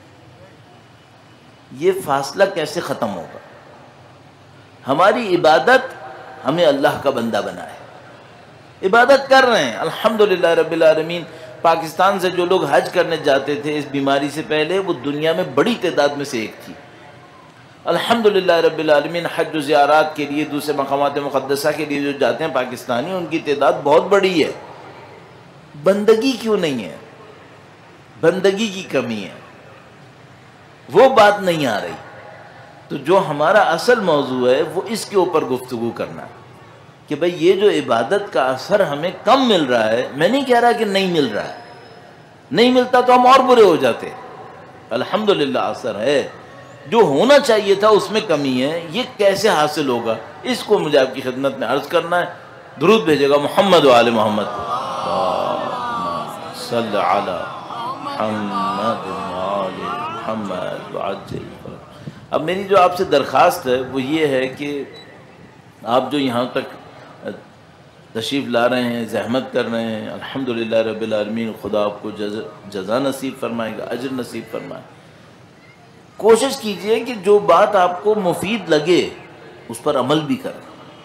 یہ فاصلہ کیسے ختم ہوگا؟ ہماری عبادت ہمیں اللہ کا بندہ بنائے۔ عبادت کر رہے ہیں الحمدللہ رب العالمین۔ پاکستان سے جو لوگ حج کرنے جاتے تھے اس بیماری سے پہلے، وہ دنیا میں بڑی تعداد میں سے ایک تھی۔ الحمدللہ رب العالمین حج و زیارات کے لیے، دوسرے مقامات مقدسہ کے لیے جو جاتے ہیں پاکستانی، ان کی تعداد بہت بڑی ہے۔ بندگی کیوں نہیں ہے؟ بندگی کی کمی ہے، وہ بات نہیں آ رہی۔ تو جو ہمارا اصل موضوع ہے وہ اس کے اوپر گفتگو کرنا ہے کہ بھئی یہ جو عبادت کا اثر ہمیں کم مل رہا ہے، میں نہیں کہہ رہا کہ نہیں مل رہا ہے، نہیں ملتا تو ہم اور برے ہو جاتے۔ الحمدللہ اثر ہے، جو ہونا چاہیے تھا اس میں کمی ہے، یہ کیسے حاصل ہوگا؟ اس کو مجھے آپ کی خدمت میں عرض کرنا ہے۔ درود بھیجے گا محمد و آل محمد صلی علی محمد وآل محمد وعجل فرجهم۔ اب میری جو آپ سے درخواست ہے وہ یہ ہے کہ آپ جو یہاں تک تشریف لا رہے ہیں، زحمت کر رہے ہیں، الحمدللہ رب العالمین، خدا آپ کو جزا نصیب فرمائے گا، اجر نصیب فرمائے۔ کوشش کیجئے کہ جو بات آپ کو مفید لگے اس پر عمل بھی کریں۔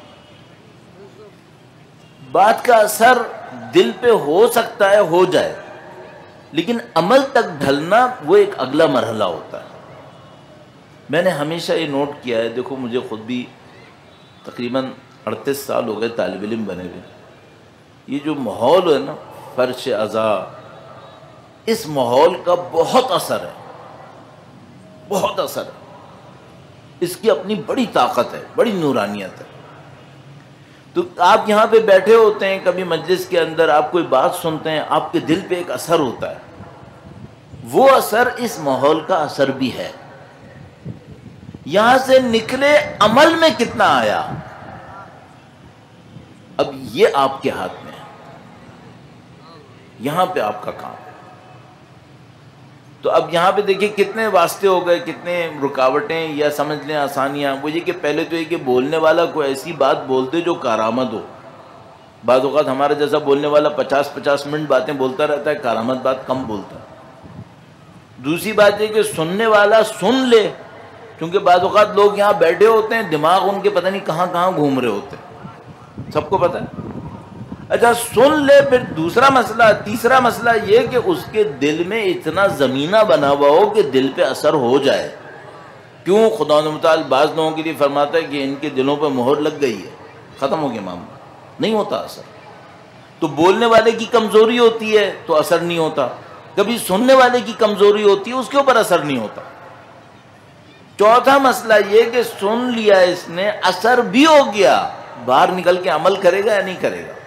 بات کا اثر دل پہ ہو سکتا ہے، ہو جائے، لیکن عمل تک ڈھلنا وہ ایک اگلا مرحلہ ہوتا ہے۔ میں نے ہمیشہ یہ نوٹ کیا ہے، دیکھو مجھے خود بھی تقریباً 38 سال ہو گئے طالب علم بنے ہوئے۔ یہ جو ماحول ہے نا، فرش ازا، اس ماحول کا بہت اثر ہے، بہت اثر ہے۔ اس کی اپنی بڑی طاقت ہے، بڑی نورانیت ہے۔ تو آپ یہاں پہ بیٹھے ہوتے ہیں، کبھی مجلس کے اندر آپ کوئی بات سنتے ہیں، آپ کے دل پہ ایک اثر ہوتا ہے، وہ اثر اس ماحول کا اثر بھی ہے۔ یہاں سے نکلے عمل میں کتنا آیا، اب یہ آپ کے ہاتھ میں ہے، یہاں پہ آپ کا کام ہے۔ تو اب یہاں پہ دیکھیں کتنے واسطے ہو گئے، کتنے رکاوٹیں یا سمجھ لیں آسانیاں۔ وہ یہ کہ پہلے تو یہ کہ بولنے والا کوئی ایسی بات بولتے جو کارآمد ہو۔ بعض اوقات ہمارے جیسا بولنے والا 50 منٹ باتیں بولتا رہتا ہے، کارآمد بات کم بولتا ہے۔ دوسری بات یہ کہ سننے والا سن لے، کیونکہ بعض اوقات لوگ یہاں بیٹھے ہوتے ہیں، دماغ ان کے پتہ نہیں کہاں کہاں گھوم رہے ہوتے ہیں، سب کو پتہ ہے۔ اچھا سن لے، پھر دوسرا مسئلہ، تیسرا مسئلہ یہ کہ اس کے دل میں اتنا زمینہ بنا ہوا ہو کہ دل پہ اثر ہو جائے۔ کیوں؟ خدا متعال بعض لوگوں کے لیے فرماتا ہے کہ ان کے دلوں پہ مہر لگ گئی ہے، ختم ہو گیا معاملہ، نہیں ہوتا اثر۔ تو بولنے والے کی کمزوری ہوتی ہے تو اثر نہیں ہوتا، کبھی سننے والے کی کمزوری ہوتی ہے، اس کے اوپر اثر نہیں ہوتا۔ چوتھا مسئلہ یہ کہ سن لیا اس نے، اثر بھی ہو گیا، باہر نکل کے عمل کرے گا یا نہیں کرے گا؟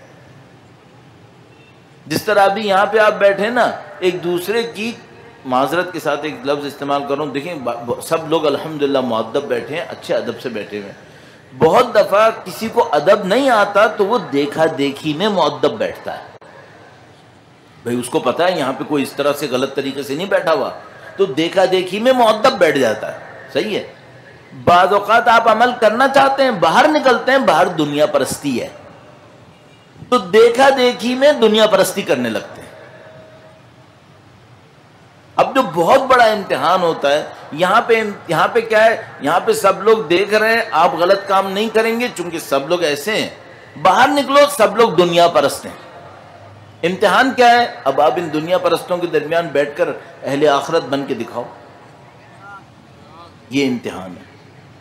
جس طرح ابھی یہاں پہ آپ بیٹھے نا، ایک دوسرے کی، معذرت کے ساتھ ایک لفظ استعمال کروں، دیکھیں سب لوگ الحمدللہ مؤدب بیٹھے ہیں، اچھے ادب سے بیٹھے ہوئے ہیں۔ بہت دفعہ کسی کو ادب نہیں آتا تو وہ دیکھا دیکھی میں مؤدب بیٹھتا ہے۔ بھئی اس کو پتا ہے یہاں پہ کوئی اس طرح سے غلط طریقے سے نہیں بیٹھا ہوا، تو دیکھا دیکھی میں مؤدب بیٹھ جاتا ہے۔ صحیح ہے۔ بعض اوقات آپ عمل کرنا چاہتے ہیں، باہر نکلتے ہیں، باہر دنیا پرستی ہے، تو دیکھا دیکھی میں دنیا پرستی کرنے لگتے ہیں۔ اب جو بہت بڑا امتحان ہوتا ہے یہاں پہ کیا ہے، یہاں پہ سب لوگ دیکھ رہے ہیں، آپ غلط کام نہیں کریں گے چونکہ سب لوگ ایسے ہیں۔ باہر نکلو، سب لوگ دنیا پرست ہیں۔ امتحان کیا ہے؟ اب آپ ان دنیا پرستوں کے درمیان بیٹھ کر اہل آخرت بن کے دکھاؤ، یہ امتحان ہے۔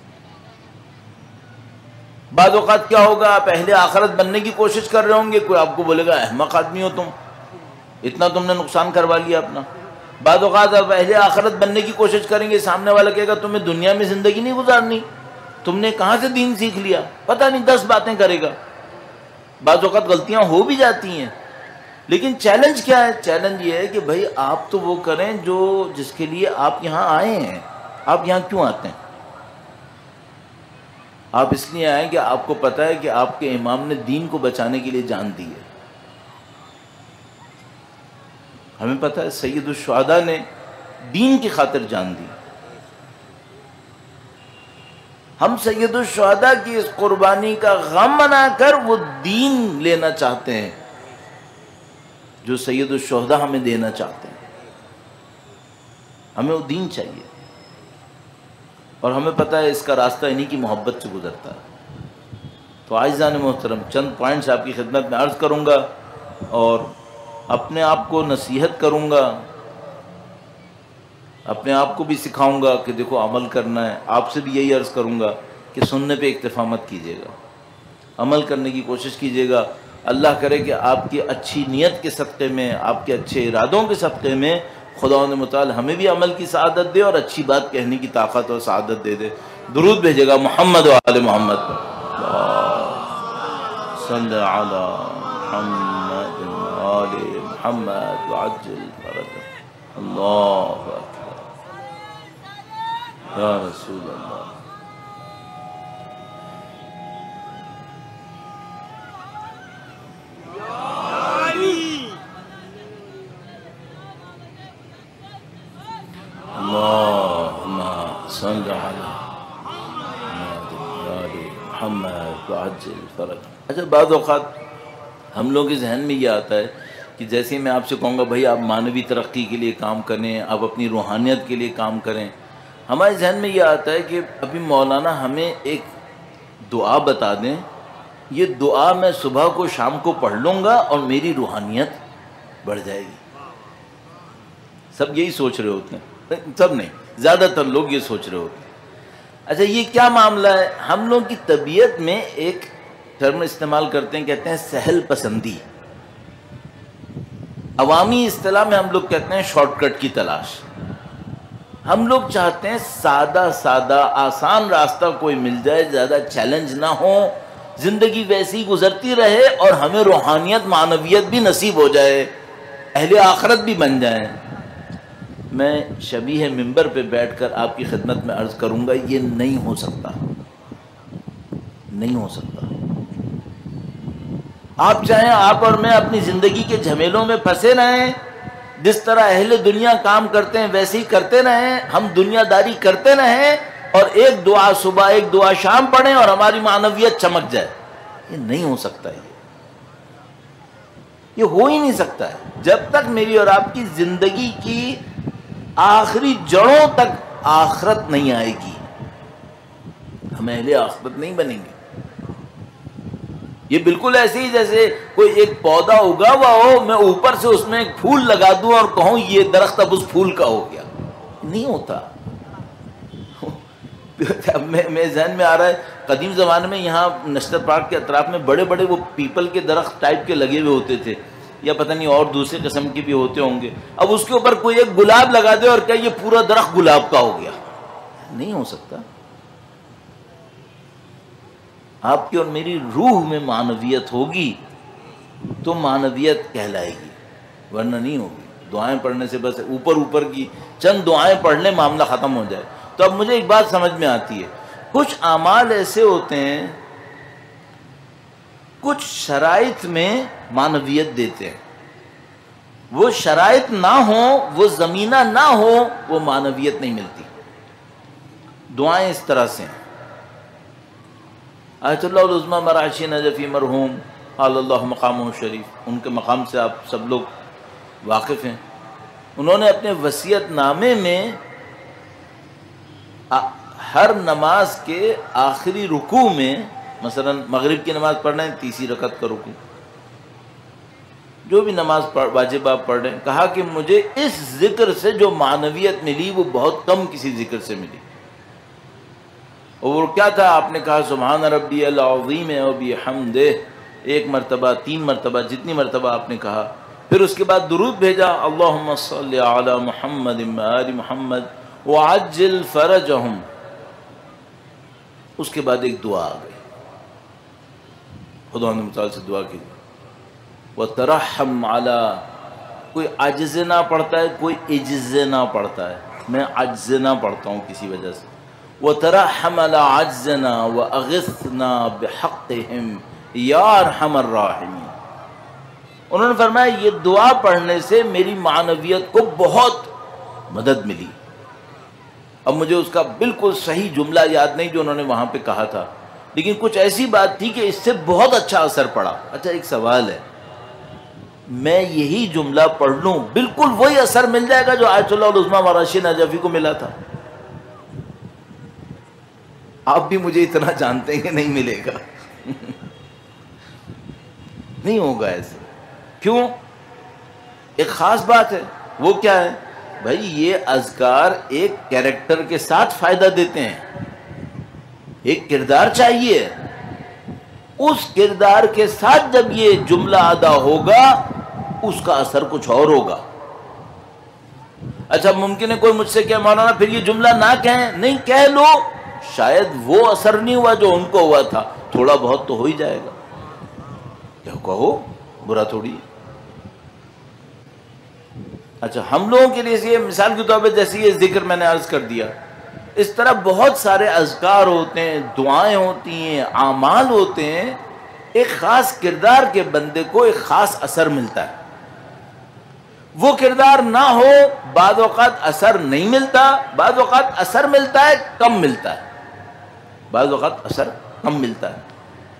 بعض اوقات کیا ہوگا، آپ اہل آخرت بننے کی کوشش کر رہے ہوں گے، کوئی آپ کو بولے گا احمق آدمی ہو تم، اتنا تم نے نقصان کروا لیا اپنا۔ بعض اوقات آپ اہل آخرت بننے کی کوشش کریں گے، سامنے والا کہے گا تمہیں دنیا میں زندگی نہیں گزارنی، تم نے کہاں سے دین سیکھ لیا، پتہ نہیں 10 باتیں کرے گا۔ بعض اوقات غلطیاں ہو بھی جاتی ہیں، لیکن چیلنج کیا ہے؟ چیلنج یہ ہے کہ بھائی آپ تو وہ کریں جس کے لیے آپ یہاں آئے ہیں۔ آپ یہاں کیوں آتے ہیں؟ آپ اس لیے آئے کہ آپ کو پتہ ہے کہ آپ کے امام نے دین کو بچانے کے لیے جان دی ہے۔ ہمیں پتہ ہے سید الشہداء نے دین کی خاطر جان دی۔ ہم سید الشہداء کی اس قربانی کا غم منا کر وہ دین لینا چاہتے ہیں جو سید الشہداء ہمیں دینا چاہتے ہیں۔ ہمیں وہ دین چاہیے، اور ہمیں پتہ ہے اس کا راستہ انہی کی محبت سے گزرتا ہے۔ تو عزیزان محترم، چند پوائنٹس آپ کی خدمت میں عرض کروں گا اور اپنے آپ کو نصیحت کروں گا، اپنے آپ کو بھی سکھاؤں گا کہ دیکھو عمل کرنا ہے۔ آپ سے بھی یہی عرض کروں گا کہ سننے پہ اکتفا مت کیجیے گا، عمل کرنے کی کوشش کیجیے گا۔ اللہ کرے کہ آپ کی اچھی نیت کے صدقے میں، آپ کے اچھے ارادوں کے صدقے میں خداوند متعال ہمیں بھی عمل کی سعادت دے اور اچھی بات کہنے کی طاقت اور سعادت دے دے۔ درود بھیجے گا محمد و آل محمد پر۔ صلی علی محمد و آل محمد وعجل فرجہ۔ اللہ اکبر یا رسول اللہ۔ محمد وعجل فرج۔ اچھا بعض اوقات ہم لوگوں کے ذہن میں یہ آتا ہے کہ جیسے میں آپ سے کہوں گا بھائی آپ معنوی ترقی کے لیے کام کریں، آپ اپنی روحانیت کے لیے کام کریں، ہمارے ذہن میں یہ آتا ہے کہ ابھی مولانا ہمیں ایک دعا بتا دیں، یہ دعا میں صبح کو شام کو پڑھ لوں گا اور میری روحانیت بڑھ جائے گی۔ سب یہی سوچ رہے ہوتے ہیں، سب نہیں، زیادہ تر لوگ یہ سوچ رہے ہوتے ہیں۔ اچھا یہ کیا معاملہ ہے؟ ہم لوگ کی طبیعت میں ایک ٹرم استعمال کرتے ہیں، کہتے ہیں سہل پسندی۔ عوامی اصطلاح میں ہم لوگ کہتے ہیں شارٹ کٹ کی تلاش۔ ہم لوگ چاہتے ہیں سادہ سادہ آسان راستہ کوئی مل جائے، زیادہ چیلنج نہ ہو، زندگی ویسی گزرتی رہے اور ہمیں روحانیت معنویت بھی نصیب ہو جائے، اہل آخرت بھی بن جائیں۔ میں شبیہ منبر پہ بیٹھ کر آپ کی خدمت میں عرض کروں گا یہ نہیں ہو سکتا، نہیں ہو سکتا۔ آپ چاہیں آپ اور میں اپنی زندگی کے جھمیلوں میں پھنسے رہیں، جس طرح اہل دنیا کام کرتے ہیں ویسے ہی کرتے رہیں، ہم دنیا داری کرتے رہیں اور ایک دعا صبح ایک دعا شام پڑھیں اور ہماری معنویت چمک جائے، یہ نہیں ہو سکتا ہے، یہ ہو ہی نہیں سکتا ہے جب تک میری اور آپ کی زندگی کی آخری جڑوں تک آخرت نہیں آئے گی، ہم اہل آخرت نہیں بنیں گے۔ یہ بالکل ایسے ہی جیسے کوئی ایک پودا اگا ہوا ہو، میں اوپر سے اس میں ایک پھول لگا دوں اور کہوں یہ درخت اب اس پھول کا ہو گیا، نہیں ہوتا۔ میں ذہن میں آ رہا ہے قدیم زمانے میں یہاں نشتر پارک کے اطراف میں بڑے بڑے وہ پیپل کے درخت ٹائپ کے لگے ہوئے ہوتے تھے، یا پتہ نہیں اور دوسرے قسم کے بھی ہوتے ہوں گے۔ اب اس کے اوپر کوئی ایک گلاب لگا دے اور کہ یہ پورا درخت گلاب کا ہو گیا، نہیں ہو سکتا۔ آپ کی اور میری روح میں معنویت ہوگی تو معنویت کہلائے گی، ورنہ نہیں ہوگی۔ دعائیں پڑھنے سے بس اوپر اوپر کی چند دعائیں پڑھ لیں معاملہ ختم ہو جائے۔ تو اب مجھے ایک بات سمجھ میں آتی ہے، کچھ اعمال ایسے ہوتے ہیں، کچھ شرائط میں معنویت دیتے ہیں، وہ شرائط نہ ہوں، وہ زمینہ نہ ہو، وہ معنویت نہیں ملتی۔ دعائیں اس طرح سے ہیں۔ آیت اللہ العظمیٰ مراعشی نجفی مرحوم قال اللہ مقامہ شریف، ان کے مقام سے آپ سب لوگ واقف ہیں۔ انہوں نے اپنے وصیت نامے میں ہر نماز کے آخری رکوع میں، مثلا مغرب کی نماز پڑھ رہے ہیں، تیسری رکعت کا رکوع، جو بھی نماز واجب آپ پڑھ رہے ہیں، کہا کہ مجھے اس ذکر سے جو معنویت ملی وہ بہت کم کسی ذکر سے ملی۔ اور وہ کیا تھا؟ آپ نے کہا سبحان ربی العظیم و بحمدہ، ایک مرتبہ، 3 مرتبہ، جتنی مرتبہ آپ نے کہا۔ پھر اس کے بعد درود بھیجا، اللہم صلی علی محمد و آل محمد وعجل فرجہم۔ اس کے بعد ایک دعا آ گئی، خدا نے متعال سے دعا کی، وترحم علی، کوئی عجزنا پڑھتا ہے، کوئی اجزنا پڑھتا ہے، میں عجزنا پڑھتا ہوں کسی وجہ سے، وترحم علی عجزنا واغثنا بحقہم یا ارحم الراحمین۔ انہوں نے فرمایا یہ دعا پڑھنے سے میری معنویت کو بہت مدد ملی۔ اب مجھے اس کا بالکل صحیح جملہ یاد نہیں جو انہوں نے وہاں پہ کہا تھا، لیکن کچھ ایسی بات تھی کہ اس سے بہت اچھا اثر پڑا۔ اچھا ایک سوال ہے، میں یہی جملہ پڑھ لوں بالکل وہی اثر مل جائے گا جو آیت اللہ العظمیٰ مراعشی نجفی کو ملا تھا؟ آپ بھی مجھے اتنا جانتے ہیں کہ نہیں ملے گا، نہیں ہوگا ایسے۔ کیوں؟ ایک خاص بات ہے، وہ کیا ہے بھائی؟ یہ اذکار ایک کیریکٹر کے ساتھ فائدہ دیتے ہیں، ایک کردار چاہیے، اس کردار کے ساتھ جب یہ جملہ ادا ہوگا اس کا اثر کچھ اور ہوگا۔ اچھا ممکن ہے کوئی مجھ سے کہے مولانا پھر یہ جملہ نہ کہیں، نہیں کہہ لو، شاید وہ اثر نہیں ہوا جو ان کو ہوا تھا، تھوڑا بہت تو ہو ہی جائے گا، کیا کہو، برا تھوڑی۔ اچھا ہم لوگوں کے لیے یہ مثال کے طور پہ جیسے یہ ذکر میں نے عرض کر دیا، اس طرح بہت سارے اذکار ہوتے ہیں، دعائیں ہوتی ہیں، اعمال ہوتے ہیں، ایک خاص کردار کے بندے کو ایک خاص اثر ملتا ہے۔ وہ کردار نہ ہو بعض اوقات اثر نہیں ملتا، بعض اوقات اثر ملتا ہے، کم ملتا ہے، بعض اوقات اثر کم ملتا ہے۔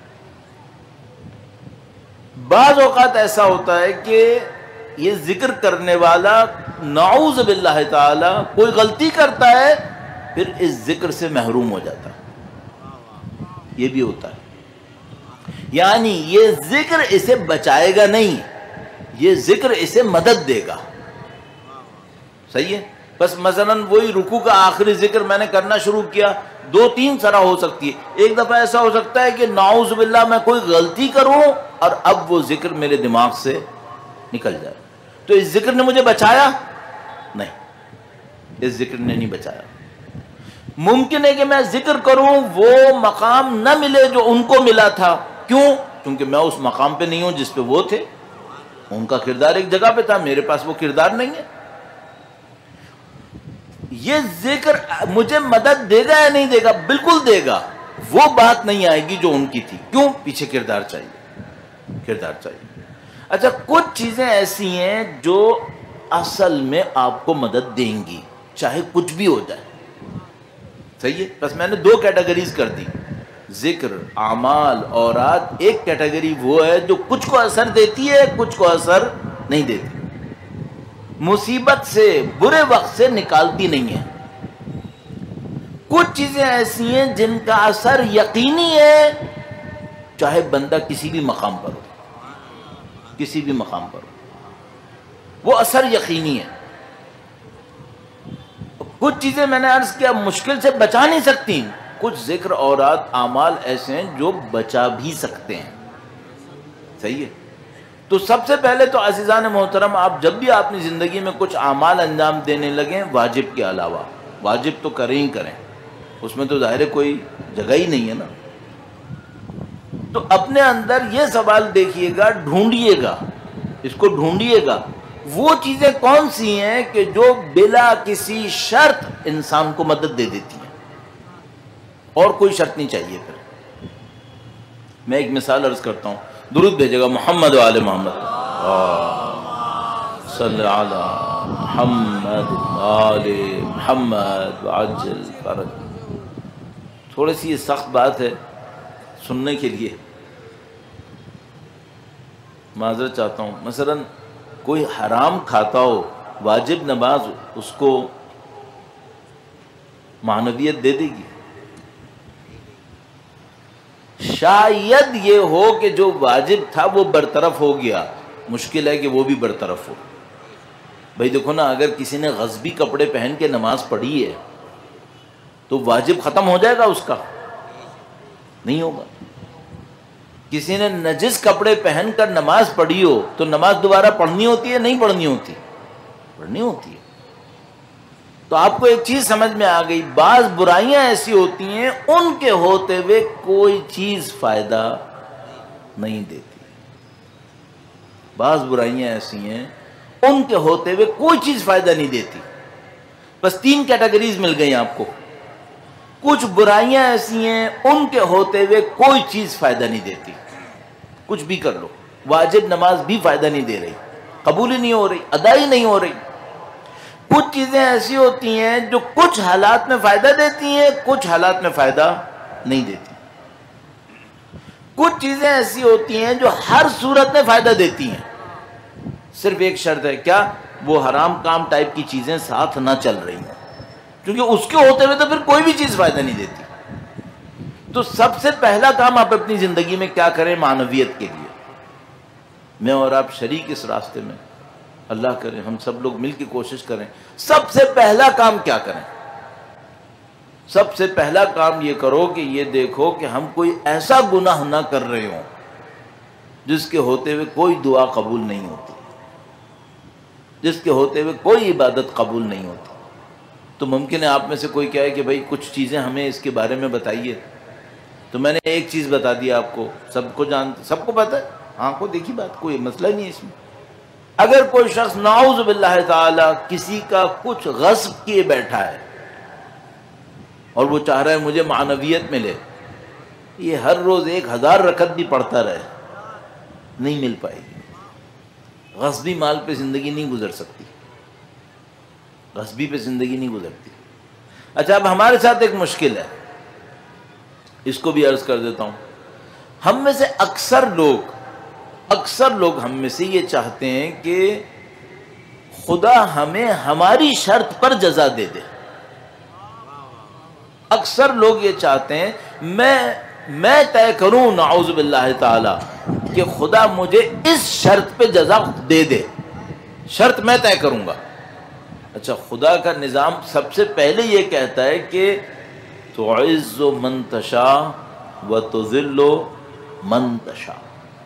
بعض اوقات ایسا ہوتا ہے کہ یہ ذکر کرنے والا نعوذ باللہ تعالی کوئی غلطی کرتا ہے، پھر اس ذکر سے محروم ہو جاتا ہے، یہ بھی ہوتا ہے۔ یعنی یہ ذکر اسے بچائے گا نہیں، یہ ذکر اسے مدد دے گا، صحیح ہے۔ بس مثلا وہی رکوع کا آخری ذکر میں نے کرنا شروع کیا، 2-3 طرح ہو سکتی ہے۔ ایک دفعہ ایسا ہو سکتا ہے کہ نعوذ باللہ میں کوئی غلطی کروں اور اب وہ ذکر میرے دماغ سے نکل جائے، تو اس ذکر نے مجھے بچایا نہیں، اس ذکر نے نہیں بچایا۔ ممکن ہے کہ میں ذکر کروں وہ مقام نہ ملے جو ان کو ملا تھا، کیوں؟ کیونکہ میں اس مقام پہ نہیں ہوں جس پہ وہ تھے، ان کا کردار ایک جگہ پہ تھا، میرے پاس وہ کردار نہیں ہے۔ یہ ذکر مجھے مدد دے گا یا نہیں دے گا؟ بالکل دے گا، وہ بات نہیں آئے گی جو ان کی تھی، کیوں؟ پیچھے کردار چاہیے، کردار چاہیے۔ اچھا، کچھ چیزیں ایسی ہیں جو اصل میں آپ کو مدد دیں گی چاہے کچھ بھی ہو جائے، صحیح ہے۔ بس میں نے 2 کیٹیگریز کر دی، ذکر، اعمال، اوراد۔ ایک کیٹیگری وہ ہے جو کچھ کو اثر دیتی ہے، کچھ کو اثر نہیں دیتی، مصیبت سے، برے وقت سے نکالتی نہیں ہے۔ کچھ چیزیں ایسی ہیں جن کا اثر یقینی ہے، چاہے بندہ کسی بھی مقام پر ہو، کسی بھی مقام پر ہو، وہ اثر یقینی ہے۔ کچھ چیزیں میں نے عرض کیا مشکل سے بچا نہیں سکتی، کچھ ذکر، اوراد، اعمال ایسے ہیں جو بچا بھی سکتے ہیں، صحیح ہے۔ تو سب سے پہلے تو عزیزان محترم، آپ جب بھی اپنی زندگی میں کچھ اعمال انجام دینے لگیں، واجب کے علاوہ، واجب تو کریں ہی کریں، اس میں تو ظاہر کوئی جگہ ہی نہیں ہے نا، تو اپنے اندر یہ سوال دیکھیے گا، ڈھونڈیے گا، اس کو ڈھونڈیے گا، وہ چیزیں کون سی ہیں کہ جو بلا کسی شرط انسان کو مدد دے دیتی ہیں، اور کوئی شرط نہیں چاہیے۔ پھر میں ایک مثال عرض کرتا ہوں، درود بھیجے گا محمد و آل محمد، صلی علی محمد آل محمد وعجل فرج۔ تھوڑی سی یہ سخت بات ہے سننے کے لیے، معذرت چاہتا ہوں۔ مثلا کوئی حرام کھاتا ہو، واجب نماز اس کو معنویت دے دے گی؟ شاید یہ ہو کہ جو واجب تھا وہ برطرف ہو گیا، مشکل ہے کہ وہ بھی برطرف ہو۔ بھائی دیکھو نا، اگر کسی نے غصبی کپڑے پہن کے نماز پڑھی ہے تو واجب ختم ہو جائے گا اس کا؟ نہیں ہوگا۔ کسی نے نجس کپڑے پہن کر نماز پڑھی ہو تو نماز دوبارہ پڑھنی ہوتی ہے نہیں پڑھنی ہوتی؟ پڑھنی ہوتی ہے۔ تو آپ کو ایک چیز سمجھ میں آ گئی، بعض برائیاں ایسی ہوتی ہیں ان کے ہوتے ہوئے کوئی چیز فائدہ نہیں دیتی، بعض برائیاں ایسی ہیں ان کے ہوتے ہوئے کوئی چیز فائدہ نہیں دیتی۔ بس 3 کیٹیگریز مل گئی آپ کو۔ کچھ برائیاں ایسی ہیں ان کے ہوتے ہوئے کوئی چیز فائدہ نہیں دیتی، کچھ بھی کر لو، واجب نماز بھی فائدہ نہیں دے رہی، قبول ہی نہیں ہو رہی، ادا ہی نہیں ہو رہی۔ کچھ چیزیں ایسی ہوتی ہیں جو کچھ حالات میں فائدہ دیتی ہیں، کچھ حالات میں فائدہ نہیں دیتی۔ کچھ چیزیں ایسی ہوتی ہیں جو ہر صورت میں فائدہ دیتی ہیں، صرف ایک شرط ہے، کیا؟ وہ حرام کام ٹائپ کی چیزیں ساتھ نہ چل رہی ہیں، کیونکہ اس کے ہوتے ہوئے تو پھر کوئی بھی چیز فائدہ نہیں دیتی۔ تو سب سے پہلا کام آپ اپنی زندگی میں کیا کریں معنویت کے لیے؟ میں اور آپ شریک اس راستے میں، اللہ کرے ہم سب لوگ مل کے کوشش کریں۔ سب سے پہلا کام کیا کریں؟ سب سے پہلا کام یہ کرو کہ یہ دیکھو کہ ہم کوئی ایسا گناہ نہ کر رہے ہوں جس کے ہوتے ہوئے کوئی دعا قبول نہیں ہوتی، جس کے ہوتے ہوئے کوئی عبادت قبول نہیں ہوتی۔ تو ممکن ہے آپ میں سے کوئی کہے کہ بھائی کچھ چیزیں ہمیں اس کے بارے میں بتائیے، تو میں نے ایک چیز بتا دی آپ کو، سب کو جانتے، سب کو پتہ ہے، آنکھوں دیکھی بات، کوئی مسئلہ نہیں ہے اس میں۔ اگر کوئی شخص نعوذ باللہ تعالی کسی کا کچھ غصب کیے بیٹھا ہے اور وہ چاہ رہا ہے مجھے معنویت ملے، یہ ہر روز 1000 رکعت بھی پڑھتا رہے، نہیں مل پائے گی۔ غصبی مال پہ زندگی نہیں گزر سکتی، غصبی پہ زندگی نہیں گزرتی۔ اچھا اب ہمارے ساتھ ایک مشکل ہے، اس کو بھی عرض کر دیتا ہوں۔ ہم میں سے اکثر لوگ ہم میں سے یہ چاہتے ہیں کہ خدا ہمیں ہماری شرط پر جزا دے دے۔ اکثر لوگ یہ چاہتے ہیں میں طے کروں نعوذ باللہ تعالی کہ خدا مجھے اس شرط پہ جزا دے دے، شرط میں طے کروں گا۔ اچھا خدا کا نظام سب سے پہلے یہ کہتا ہے کہ تعز من تشاء وتذل من تشاء،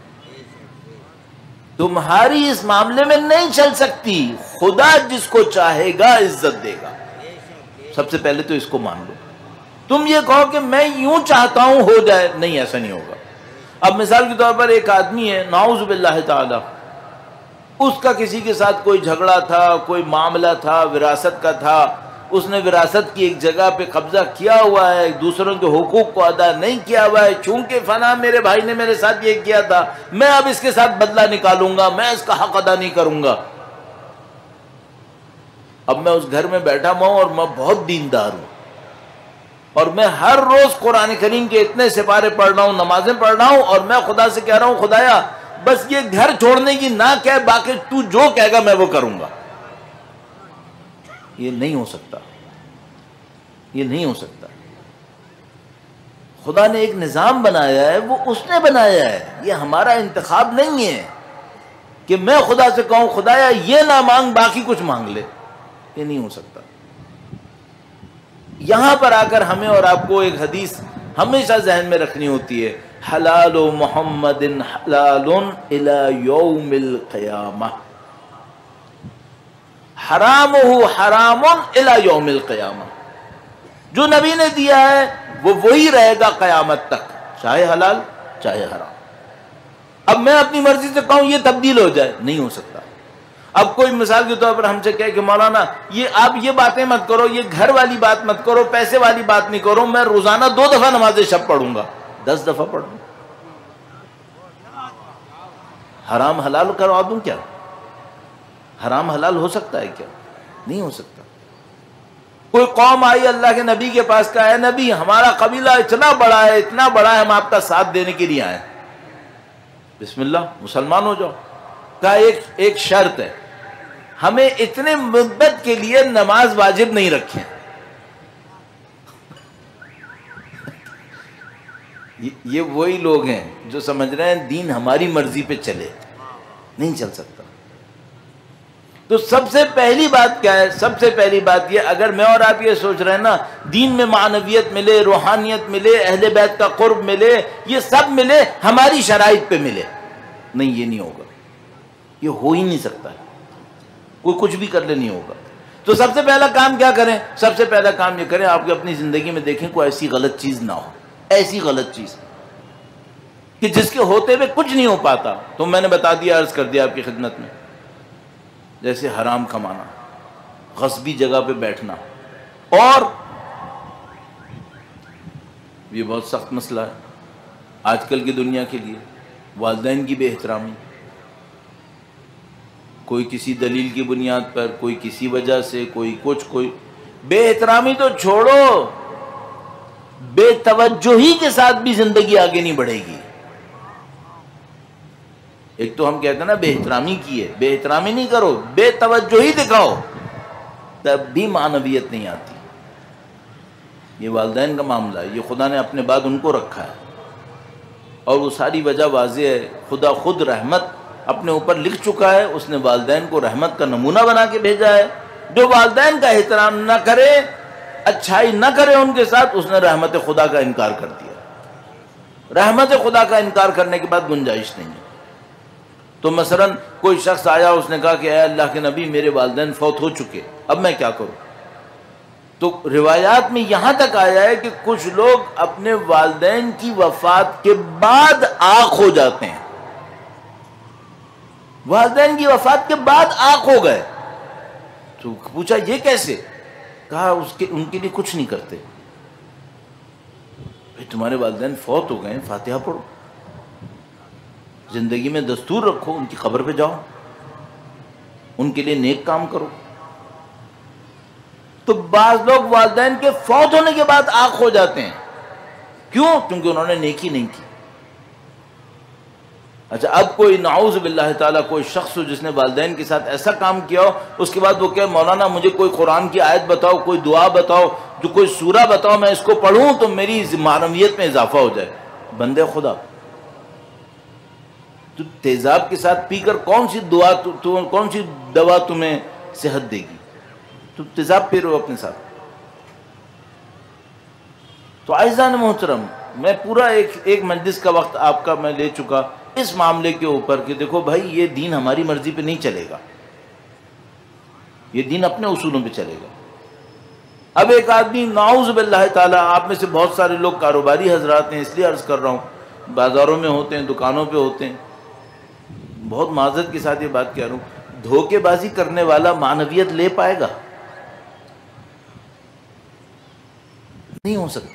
تمہاری اس معاملے میں نہیں چل سکتی، خدا جس کو چاہے گا عزت دے گا۔ سب سے پہلے تو اس کو مان لو۔ تم یہ کہو کہ میں یوں چاہتا ہوں ہو جائے، نہیں، ایسا نہیں ہوگا۔ اب مثال کے طور پر ایک آدمی ہے نعوذ باللہ تعالی، اس کا کسی کے ساتھ کوئی جھگڑا تھا، کوئی معاملہ تھا، وراثت کا تھا، اس نے وراثت کی ایک جگہ پہ قبضہ کیا ہوا ہے، دوسروں کے حقوق کو ادا نہیں کیا ہوا ہے، چونکہ فلاں میرے بھائی نے میرے ساتھ یہ کیا تھا، میں اب اس کے ساتھ بدلہ نکالوں گا، میں اس کا حق ادا نہیں کروں گا۔ اب میں اس گھر میں بیٹھا ہوا ہوں اور میں بہت دیندار ہوں، اور میں ہر روز قرآن کریم کے اتنے سپارے پڑھ رہا ہوں، نمازیں پڑھ رہا ہوں، اور میں خدا سے کہہ رہا ہوں خدایا بس یہ گھر چھوڑنے کی نہ کہہ، باقی تو جو کہے گا میں وہ کروں گا۔ یہ نہیں ہو سکتا، یہ نہیں ہو سکتا۔ خدا نے ایک نظام بنایا ہے، وہ اس نے بنایا ہے، یہ ہمارا انتخاب نہیں ہے کہ میں خدا سے کہوں خدایا یہ نہ مانگ باقی کچھ مانگ لے، یہ نہیں ہو سکتا۔ یہاں پر آ کر ہمیں اور آپ کو ایک حدیث ہمیشہ ذہن میں رکھنی ہوتی ہے، حلال محمد حلال الی یوم القیامہ، حرامہ حرام الی یوم القیامہ، جو نبی نے دیا ہے وہ وہی رہے گا قیامت تک، چاہے حلال چاہے حرام۔ اب میں اپنی مرضی سے کہوں یہ تبدیل ہو جائے، نہیں ہو سکتا۔ اب کوئی مثال کے طور پر ہم سے کہے کہ مولانا آپ یہ باتیں مت کرو، یہ گھر والی بات مت کرو، پیسے والی بات نہیں کرو، میں روزانہ 2 دفعہ نماز شب پڑھوں گا، 10 دفعہ پڑھ لوں، حرام حلال کروا دوں کیا؟ حرام حلال ہو سکتا ہے کیا؟ نہیں ہو سکتا۔ کوئی قوم آئی اللہ کے نبی کے پاس، کہا اے نبی ہمارا قبیلہ اتنا بڑا ہے، اتنا بڑا ہے، ہم آپ کا ساتھ دینے کے لیے آئے۔ بسم اللہ، مسلمان ہو جاؤ۔ کہا ایک شرط ہے، ہمیں اتنے مدت کے لیے نماز واجب نہیں رکھیں۔ یہ وہی لوگ ہیں جو سمجھ رہے ہیں دین ہماری مرضی پہ چلے، نہیں چل سکتا۔ تو سب سے پہلی بات کیا ہے؟ سب سے پہلی بات یہ، اگر میں اور آپ یہ سوچ رہے ہیں نا دین میں معنویت ملے، روحانیت ملے، اہل بیت کا قرب ملے، یہ سب ملے ہماری شرائط پہ ملے، نہیں، یہ نہیں ہوگا، یہ ہو ہی نہیں سکتا، کوئی کچھ بھی کر لے نہیں ہوگا۔ تو سب سے پہلا کام کیا کریں؟ سب سے پہلا کام یہ کریں آپ اپنی زندگی میں دیکھیں کوئی ایسی غلط چیز نہ ہو، ایسی غلط چیز کہ جس کے ہوتے ہوئے کچھ نہیں ہو پاتا۔ تو میں نے بتا دیا، عرض کر دیا آپ کی خدمت میں، جیسے حرام کمانا، غصبی جگہ پہ بیٹھنا، اور یہ بہت سخت مسئلہ ہے آج کل کی دنیا کے لیے، والدین کی بے احترامی، کوئی کسی دلیل کی بنیاد پر، کوئی کسی وجہ سے، کوئی کچھ، کوئی بے احترامی تو چھوڑو، بے توجہی کے ساتھ بھی زندگی آگے نہیں بڑھے گی۔ ایک تو ہم کہتے ہیں نا بے احترامی کی ہے، بے احترامی نہیں کرو، بے توجہی دکھاؤ، تب بھی معنویت نہیں آتی۔ یہ والدین کا معاملہ ہے، یہ خدا نے اپنے بعد ان کو رکھا ہے، اور وہ ساری وجہ واضح ہے۔ خدا خود رحمت اپنے اوپر لکھ چکا ہے، اس نے والدین کو رحمت کا نمونہ بنا کے بھیجا ہے۔ جو والدین کا احترام نہ کرے، اچھائی نہ کرے ان کے ساتھ، اس نے رحمت خدا کا انکار کر دیا۔ رحمت خدا کا انکار کرنے کے بعد گنجائش نہیں ہے۔ تو مثلا کوئی شخص آیا، اس نے کہا کہ اے اللہ کے نبی میرے والدین فوت ہو چکے، اب میں کیا کروں؟ تو روایات میں یہاں تک آیا ہے کہ کچھ لوگ اپنے والدین کی وفات کے بعد عاق ہو جاتے ہیں، والدین کی وفات کے بعد عاق ہو گئے۔ تو پوچھا یہ کیسے؟ کہا ان کے لیے کچھ نہیں کرتے، تمہارے والدین فوت ہو گئے، فاتحہ پڑھو، زندگی میں دستور رکھو، ان کی قبر پہ جاؤ، ان کے لیے نیک کام کرو. تو بعض لوگ والدین کے فوت ہونے کے بعد آگ ہو جاتے ہیں. کیوں؟ کیونکہ انہوں نے نیکی نہیں کی. اچھا اب کوئی نعوذ باللہ تعالیٰ کوئی شخص ہو جس نے والدین کے ساتھ ایسا کام کیا ہو، اس کے بعد وہ کہ مولانا مجھے کوئی قرآن کی آیت بتاؤ، کوئی دعا بتاؤ، جو کوئی سورہ بتاؤ، میں اس کو پڑھوں تو میری معنویت میں اضافہ ہو جائے. بندے خدا، تو تیزاب کے ساتھ پی کر کون سی دوا تمہیں صحت دے گی؟ تو تیزاب پی رہو اپنے ساتھ. تو عزیزان محترم، میں پورا ایک مجلس کا وقت آپ کا میں لے چکا اس معاملے کے اوپر کہ دیکھو بھائی یہ دین ہماری مرضی پہ نہیں چلے گا، یہ دین اپنے اصولوں پہ چلے گا. اب ایک آدمی نعوذ باللہ تعالیٰ، آپ میں سے بہت سارے لوگ کاروباری حضرات ہیں، اس لیے عرض کر رہا ہوں، بازاروں میں ہوتے ہیں، دکانوں پہ ہوتے ہیں، بہت معذرت کے ساتھ یہ بات کہہ رہا ہوں، دھوکے بازی کرنے والا معنویت لے پائے گا؟ نہیں ہو سکتا.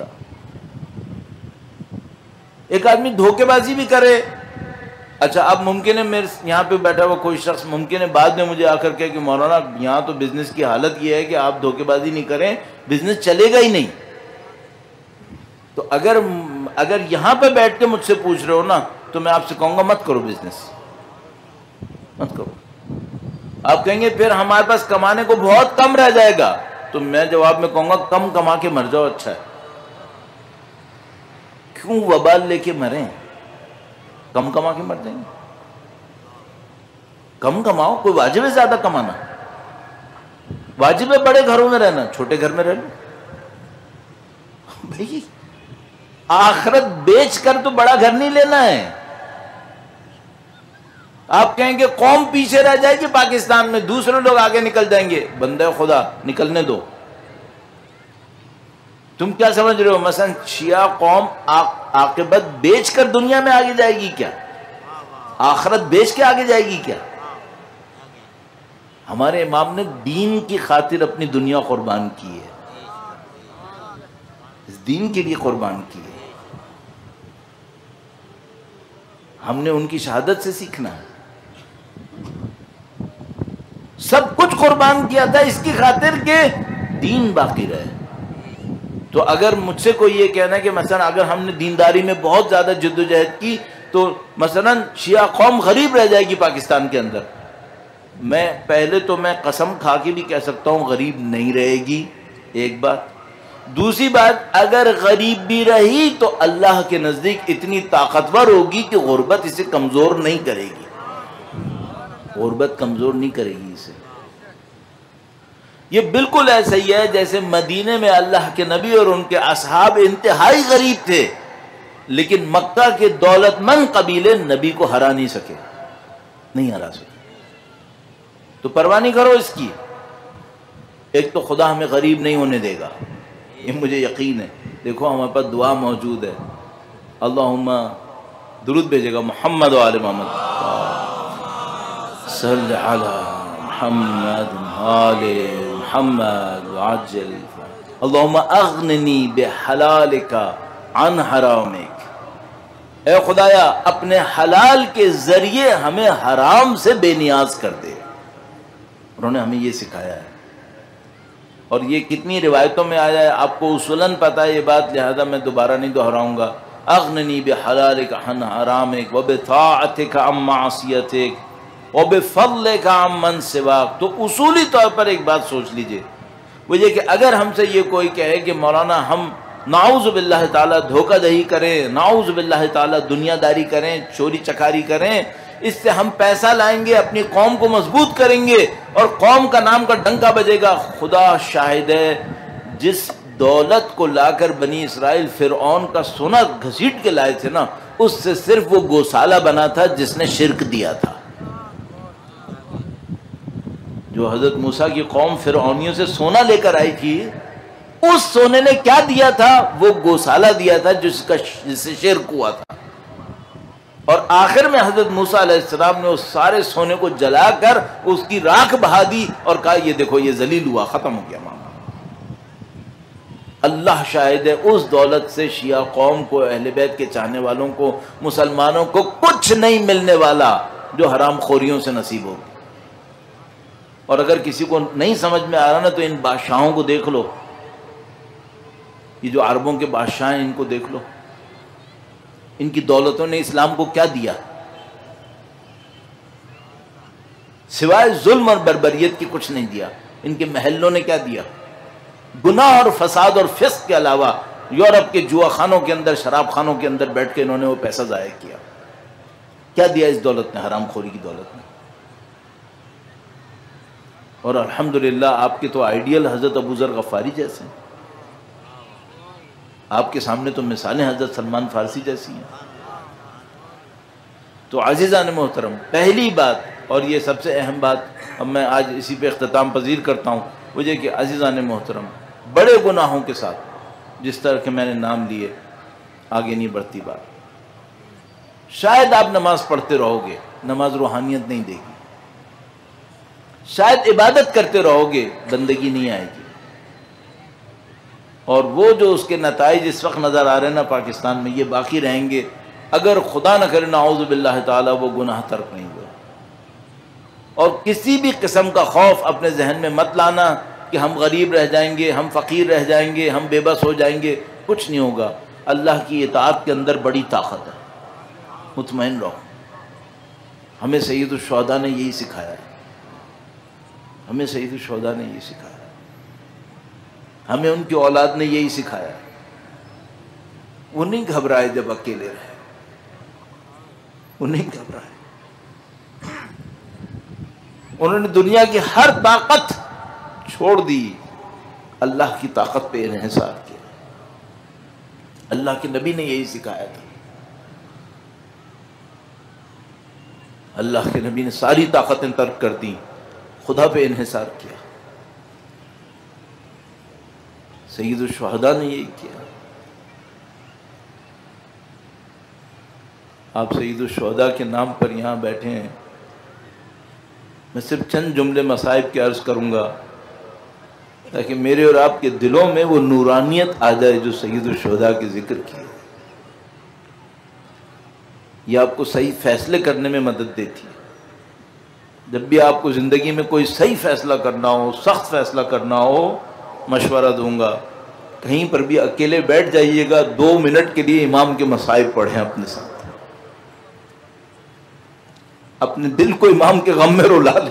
ایک آدمی دھوکے بازی بھی کرے. اچھا اب ممکن ہے میرے یہاں پہ بیٹھا ہوا کوئی شخص ممکن ہے بعد میں مجھے آ کر کہے کہ مولانا یہاں تو بزنس کی حالت یہ ہے کہ آپ دھوکے بازی نہیں کریں، بزنس چلے گا ہی نہیں. تو اگر یہاں پہ بیٹھ کے مجھ سے پوچھ رہے ہو نا تو میں آپ سے کہوں گا مت کرو بزنس، مت کرو. آپ کہیں گے پھر ہمارے پاس کمانے کو بہت کم رہ جائے گا، تو میں جواب میں کہوں گا کم کما کے مر جاؤ اچھا ہے. کیوں وبال لے کے مریں؟ کم کما کے مر جائیں گے. کم کماؤ، کوئی واجب ہے زیادہ کمانا؟ واجب ہے بڑے گھروں میں رہنا، چھوٹے گھر میں رہ لو. بھائی آخرت بیچ کر تو بڑا گھر نہیں لینا ہے. آپ کہیں گے قوم پیچھے رہ جائے گی پاکستان میں، دوسرے لوگ آگے نکل جائیں گے. بندہ خدا نکلنے دو. تم کیا سمجھ رہے ہو مثلا شیعہ قوم عاقبت بیچ کر دنیا میں آگے جائے گی کیا؟ آخرت بیچ کے آگے جائے گی کیا؟ ہمارے امام نے دین کی خاطر اپنی دنیا قربان کی ہے، اس دین کے لیے قربان کی ہے. ہم نے ان کی شہادت سے سیکھنا ہے. سب کچھ قربان کیا تھا اس کی خاطر کہ دین باقی رہے. تو اگر مجھ سے کوئی یہ کہنا ہے کہ مثلا اگر ہم نے دینداری میں بہت زیادہ جد و جہد کی تو مثلا شیعہ قوم غریب رہ جائے گی پاکستان کے اندر، میں قسم کھا کے بھی کہہ سکتا ہوں غریب نہیں رہے گی. ایک بات. دوسری بات، اگر غریب بھی رہی تو اللہ کے نزدیک اتنی طاقتور ہوگی کہ غربت اسے کمزور نہیں کرے گی. غربت کمزور نہیں کرے گی اسے. یہ بالکل ایسا ہی ہے جیسے مدینے میں اللہ کے نبی اور ان کے اصحاب انتہائی غریب تھے، لیکن مکہ کے دولت مند قبیلے نبی کو ہرا نہیں سکے، نہیں ہرا سکے. تو پرواہ نہیں کرو اس کی. ایک تو خدا ہمیں غریب نہیں ہونے دے گا، یہ مجھے یقین ہے. دیکھو ہمارے پاس دعا موجود ہے. اللہم درود بھیجے گا محمد و آل محمد، صلی علی محمد آل محمد وعجل. اللہم اغننی بحلالک عن حرامک. اے خدایا اپنے حلال کے ذریعے ہمیں حرام سے بے نیاز کر دے. انہوں نے ہمیں یہ سکھایا ہے، اور یہ کتنی روایتوں میں آیا ہے، آپ کو اصولاً پتہ ہے یہ بات، لہذا میں دوبارہ نہیں دہراؤں گا. اغننی بحلالک عن حرامک وبطاعتک عن معصیتک وبفضلک عن من سواک. تو اصولی طور پر ایک بات سوچ لیجئے، وہ یہ کہ اگر ہم سے یہ کوئی کہے کہ مولانا ہم نعوذ باللہ تعالیٰ دھوکہ دہی کریں، نعوذ باللہ تعالیٰ دنیا داری کریں، چوری چکاری کریں، اس سے ہم پیسہ لائیں گے، اپنی قوم کو مضبوط کریں گے اور قوم کا نام کا ڈنکا بجے گا. خدا شاہد ہے، جس دولت کو لا کر بنی اسرائیل فرعون کا سونا گھسیٹ کے لائے تھے نا، اس سے صرف وہ گوشالہ بنا تھا جس نے شرک دیا تھا. جو حضرت موسیٰ کی قوم فرعونیوں سے سونا لے کر آئی تھی، اس سونے نے کیا دیا تھا؟ وہ گوشالہ دیا تھا جس سے شرک ہوا تھا. اور آخر میں حضرت موسیٰ علیہ السلام نے اس سارے سونے کو جلا کر اس کی راکھ بہا دی اور کہا یہ دیکھو یہ ذلیل ہوا، ختم ہو گیا معاملہ. اللہ شاہد ہے، اس دولت سے شیعہ قوم کو، اہل بیت کے چاہنے والوں کو، مسلمانوں کو کچھ نہیں ملنے والا جو حرام خوریوں سے نصیب ہوگی. اور اگر کسی کو نہیں سمجھ میں آ رہا نا تو ان بادشاہوں کو دیکھ لو، یہ جو عربوں کے بادشاہ ہیں ان کو دیکھ لو، ان کی دولتوں نے اسلام کو کیا دیا سوائے ظلم اور بربریت کی؟ کچھ نہیں دیا۔ ان کے محلوں نے کیا دیا؟ گناہ اور فساد اور فسق کے علاوہ یورپ کے جوا خانوں کے اندر، شراب خانوں کے اندر بیٹھ کے انہوں نے وہ پیسہ ضائع کیا۔ کیا دیا اس دولت نے؟ حرام خوری کی دولت نے۔ اور الحمدللہ آپ کے تو آئیڈیل حضرت ابو ذر غفاری جیسے ہیں، آپ کے سامنے تو مثالیں حضرت سلمان فارسی جیسی ہیں۔ تو عزیزان محترم، پہلی بات اور یہ سب سے اہم بات، اب میں آج اسی پہ اختتام پذیر کرتا ہوں، وہ یہ کہ عزیزان محترم، بڑے گناہوں کے ساتھ جس طرح کے میں نے نام لیے آگے نہیں بڑھتی بات۔ شاید آپ نماز پڑھتے رہو گے، نماز روحانیت نہیں دے گی، شاید عبادت کرتے رہو گے، بندگی نہیں آئے گی، اور وہ جو اس کے نتائج اس وقت نظر آ رہے ہیں نا پاکستان میں، یہ باقی رہیں گے اگر خدا نہ کرے نعوذ باللہ تعالی وہ گناہ ترک نہیں ہوئے۔ اور کسی بھی قسم کا خوف اپنے ذہن میں مت لانا کہ ہم غریب رہ جائیں گے، ہم فقیر رہ جائیں گے، ہم بے بس ہو جائیں گے، کچھ نہیں ہوگا۔ اللہ کی اطاعت کے اندر بڑی طاقت ہے، مطمئن رہو۔ ہمیں سید الشہداء نے یہی سکھایا ہے، ہمیں سید الشہداء نے یہی سکھایا ہے، ہمیں ان کی اولاد نے یہی سکھایا ہے۔ وہ نہیں گھبرائے جب اکیلے رہے، وہ نہیں گھبرائے، انہوں نے دنیا کی ہر طاقت چھوڑ دی، اللہ کی طاقت پہ انحصار کیا۔ اللہ کے نبی نے یہی سکھایا تھا، اللہ کے نبی نے ساری طاقتیں ترک کر دیں، خدا پہ انحصار کیا۔ سید الشہداء نے یہی کیا۔ آپ سید الشہداء کے نام پر یہاں بیٹھے ہیں، میں صرف چند جملے مصائب کے عرض کروں گا تاکہ میرے اور آپ کے دلوں میں وہ نورانیت آ جائے جو سید الشہداء کے ذکر کی ہے۔ یہ آپ کو صحیح فیصلے کرنے میں مدد دیتی ہے۔ جب بھی آپ کو زندگی میں کوئی صحیح فیصلہ کرنا ہو، سخت فیصلہ کرنا ہو، مشورہ دوں گا، کہیں پر بھی اکیلے بیٹھ جائیے گا، 2 منٹ کے لیے امام کے مصائب پڑھیں اپنے ساتھ، اپنے دل کو امام کے غم میں رلا لیں۔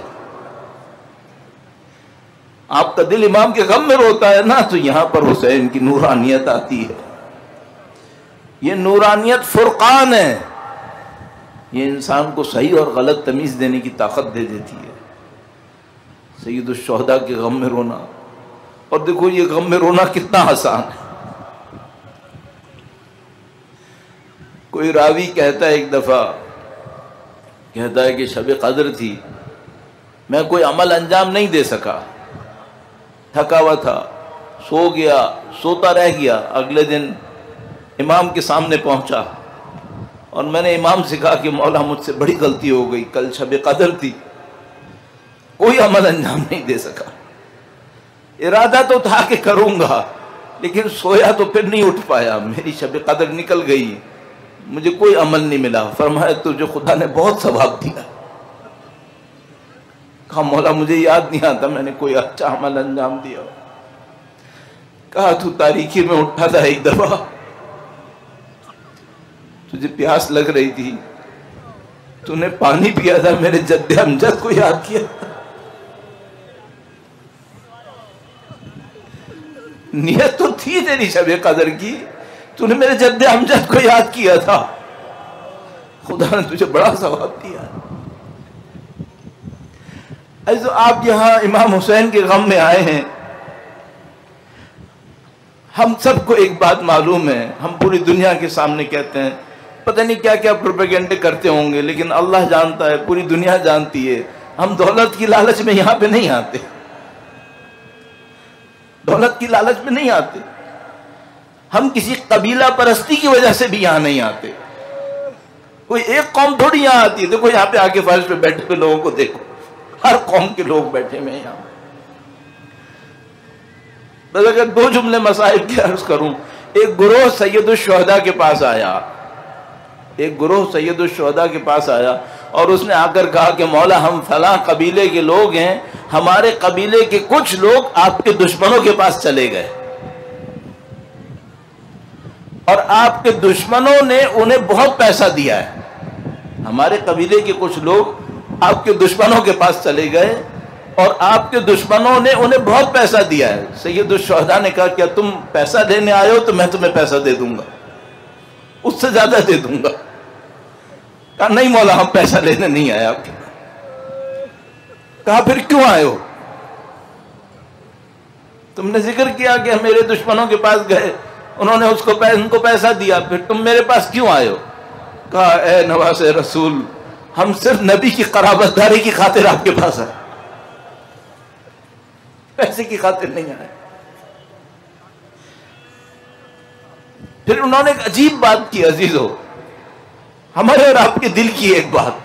آپ کا دل امام کے غم میں روتا ہے نا، تو یہاں پر حسین کی نورانیت آتی ہے۔ یہ نورانیت فرقان ہے، یہ انسان کو صحیح اور غلط تمیز دینے کی طاقت دے دیتی ہے۔ سید الشہداء کے غم میں رونا، اور دیکھو یہ غم میں رونا کتنا آسان ہے۔ کوئی راوی کہتا ہے ایک دفعہ، کہتا ہے کہ شب قدر تھی، میں کوئی عمل انجام نہیں دے سکا، تھکا ہوا تھا، سو گیا، سوتا رہ گیا۔ اگلے دن امام کے سامنے پہنچا اور میں نے امام سے کہا کہ مولا مجھ سے بڑی غلطی ہو گئی، کل شب قدر تھی، کوئی عمل انجام نہیں دے سکا، ارادہ تو تھا کہ کروں گا لیکن سویا تو پھر نہیں اٹھ پایا، میری شب قدر نکل گئی، مجھے کوئی عمل نہیں ملا۔ فرمایا تجھے خدا نے بہت ثواب دیا۔ کہا مولا مجھے یاد نہیں آتا میں نے کوئی اچھا عمل انجام دیا۔ کہا تو تاریکی میں اٹھا تھا ایک دفعہ، تجھے پیاس لگ رہی تھی، تو نے پانی پیا تھا، میرے جد امجد کو یاد کیا، نیت تو تھی تیری شب قدر کی، تو نے میرے جد امجد کو یاد کیا تھا، خدا نے تجھے بڑا ثواب دیا۔ ایسا آپ یہاں امام حسین کے غم میں آئے ہیں۔ ہم سب کو ایک بات معلوم ہے، ہم پوری دنیا کے سامنے کہتے ہیں، پتہ نہیں کیا کیا پروپیگنڈے کرتے ہوں گے، لیکن اللہ جانتا ہے، پوری دنیا جانتی ہے، ہم دولت کی لالچ میں یہاں پہ نہیں آتے، دولت کی لالچ میں نہیں آتے، ہم کسی قبیلہ پرستی کی وجہ سے بھی یہاں نہیں آتے۔ کوئی ایک قوم تھوڑی یہاں آتی ہے، دیکھو یہاں پہ آگے فرش پہ بیٹھے ہوئے لوگوں کو دیکھو، ہر قوم کے لوگ بیٹھے ہوئے ہیں یہاں۔ بس اگر 2 جملے مصائب کے عرض کروں، ایک گروہ سید الشہداء کے پاس آیا، ایک گروہ سید الشہداء کے پاس آیا اور اس نے آ کر کہا کہ مولا ہم فلاں قبیلے کے لوگ ہیں ہمارے قبیلے کے کچھ لوگ آپ کے دشمنوں کے پاس چلے گئے اور آپ کے دشمنوں نے انہیں بہت پیسہ دیا ہے. ہمارے قبیلے کے کچھ لوگ آپ کے دشمنوں کے پاس چلے گئے اور آپ کے دشمنوں نے انہیں بہت پیسہ دیا ہے. سید الشہداء نے کہا کیا تم پیسہ دینے آئے ہو؟ تو میں تمہیں پیسہ دے دوں گا، اس سے زیادہ دے دوں گا. کہا نہیں مولا، ہم پیسہ لینے نہیں آئے آپ کے. کہا پھر کیوں آئے ہو؟ تم نے ذکر کیا کہ میرے دشمنوں کے پاس گئے، انہوں نے ان کو پیسہ دیا، پھر تم میرے پاس کیوں آئے ہو؟ کہا اے نواز رسول، ہم صرف نبی کی قرابت داری کی خاطر آپ کے پاس آئے، پیسے کی خاطر نہیں آئے. پھر انہوں نے ایک عجیب بات کی عزیزو، ہمارے اور آپ کے دل کی ایک بات.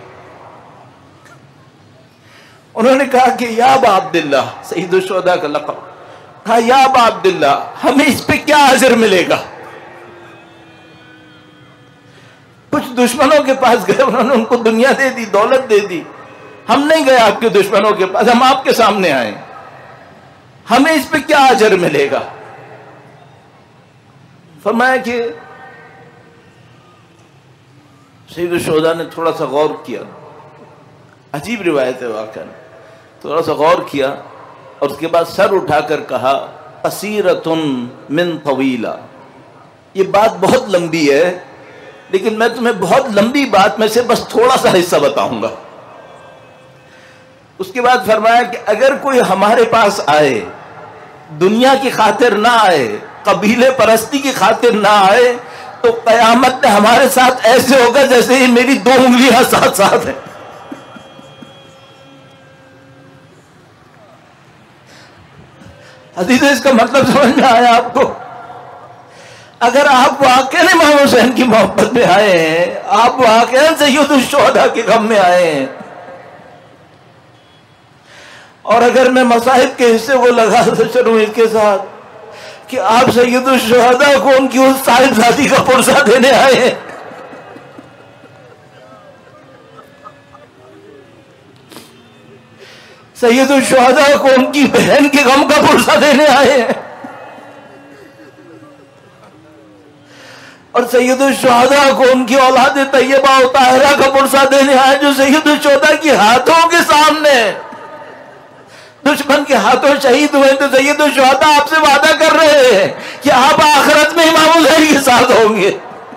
انہوں نے کہا کہ یا ابا عبداللہ، سید الشہداء کا لقب، کہا یا ابا عبداللہ، ہمیں اس پہ کیا اجر ملے گا؟ کچھ دشمنوں کے پاس گئے، انہوں نے ان کو دنیا دے دی، دولت دے دی. ہم نہیں گئے آپ کے دشمنوں کے پاس، ہم آپ کے سامنے آئے، ہمیں اس پہ کیا اجر ملے گا؟ فرمایا کہ سید الشہداء نے تھوڑا سا غور کیا، عجیب روایت ہے واقعا، تھوڑا سا غور کیا اور اس کے بعد سر اٹھا کر کہا قصیرۃ من طویلہ. یہ بات بہت لمبی ہے، لیکن میں تمہیں بہت لمبی بات میں سے بس تھوڑا سا حصہ بتاؤں گا. اس کے بعد فرمایا کہ اگر کوئی ہمارے پاس آئے، دنیا کی خاطر نہ آئے، قبیلے پرستی کی خاطر نہ آئے، تو قیامت میں ہمارے ساتھ ایسے ہوگا جیسے ہی میری 2 انگلیاں ساتھ ساتھ ہیں. حدیث اس کا مطلب سمجھ میں آیا آپ کو؟ اگر آپ واقعی امام حسین کی محبت میں آئے ہیں، آپ واقعی سید الشہداء کے غم میں آئے ہیں، اور اگر میں مصائب کے حصے کو لگا چلوں اس کے ساتھ کہ آپ سید الشہداء کو ان کی اس صاحبزادی کا پرسہ دینے آئے ہیں، سید الشہداء کو ان کی بہن کے غم کا پرسہ دینے آئے ہیں، اور سید الشہداء کو ان کی اولاد طیبہ و طاہرہ کا پرسہ دینے آئے جو سید الشہداء کے ہاتھوں کے سامنے دشمن کے ہاتھوں شہید ہوئے. تو سید الشہداء آپ سے وعدہ کر رہے ہیں کہ آپ آخرت میں امام حسین کے ساتھ ہوں گے.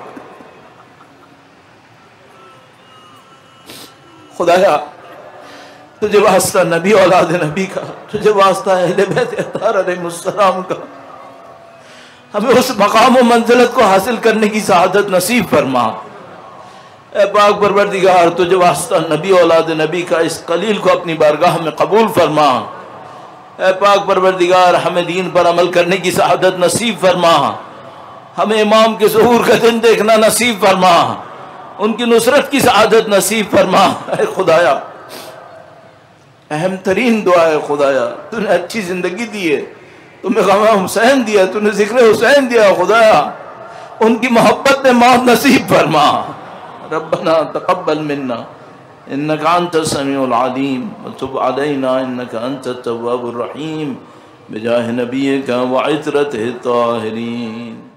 خدایا تجھے واسطہ نبی اولاد نبی کا، تجھے واسطہ اہل بیت اطہار علیہ السلام کا، ہمیں اس مقام و منزلت کو حاصل کرنے کی سعادت نصیب فرما. اے پاک پروردگار تجھے واسطہ نبی اولاد نبی کا اس قلیل کو اپنی بارگاہ میں قبول فرما. اے پاک پروردگار ہمیں دین پر عمل کرنے کی سعادت نصیب فرما. ہمیں امام کے ظہور کا دن دیکھنا نصیب فرما، ان کی نصرت کی سعادت نصیب فرما. اے خدایا اہم ترین دعا ہے خدایا، تو نے اچھی زندگی دی ہے، تمہیں غم حسین دیا، تو نے ذکر حسین دیا، خدایا ان کی محبت میں موت نصیب فرما. ربنا تقبل منا انك انت السميع العليم وتب علينا انك انت التواب الرحيم بجاه نبيك وعترته الطاهرين.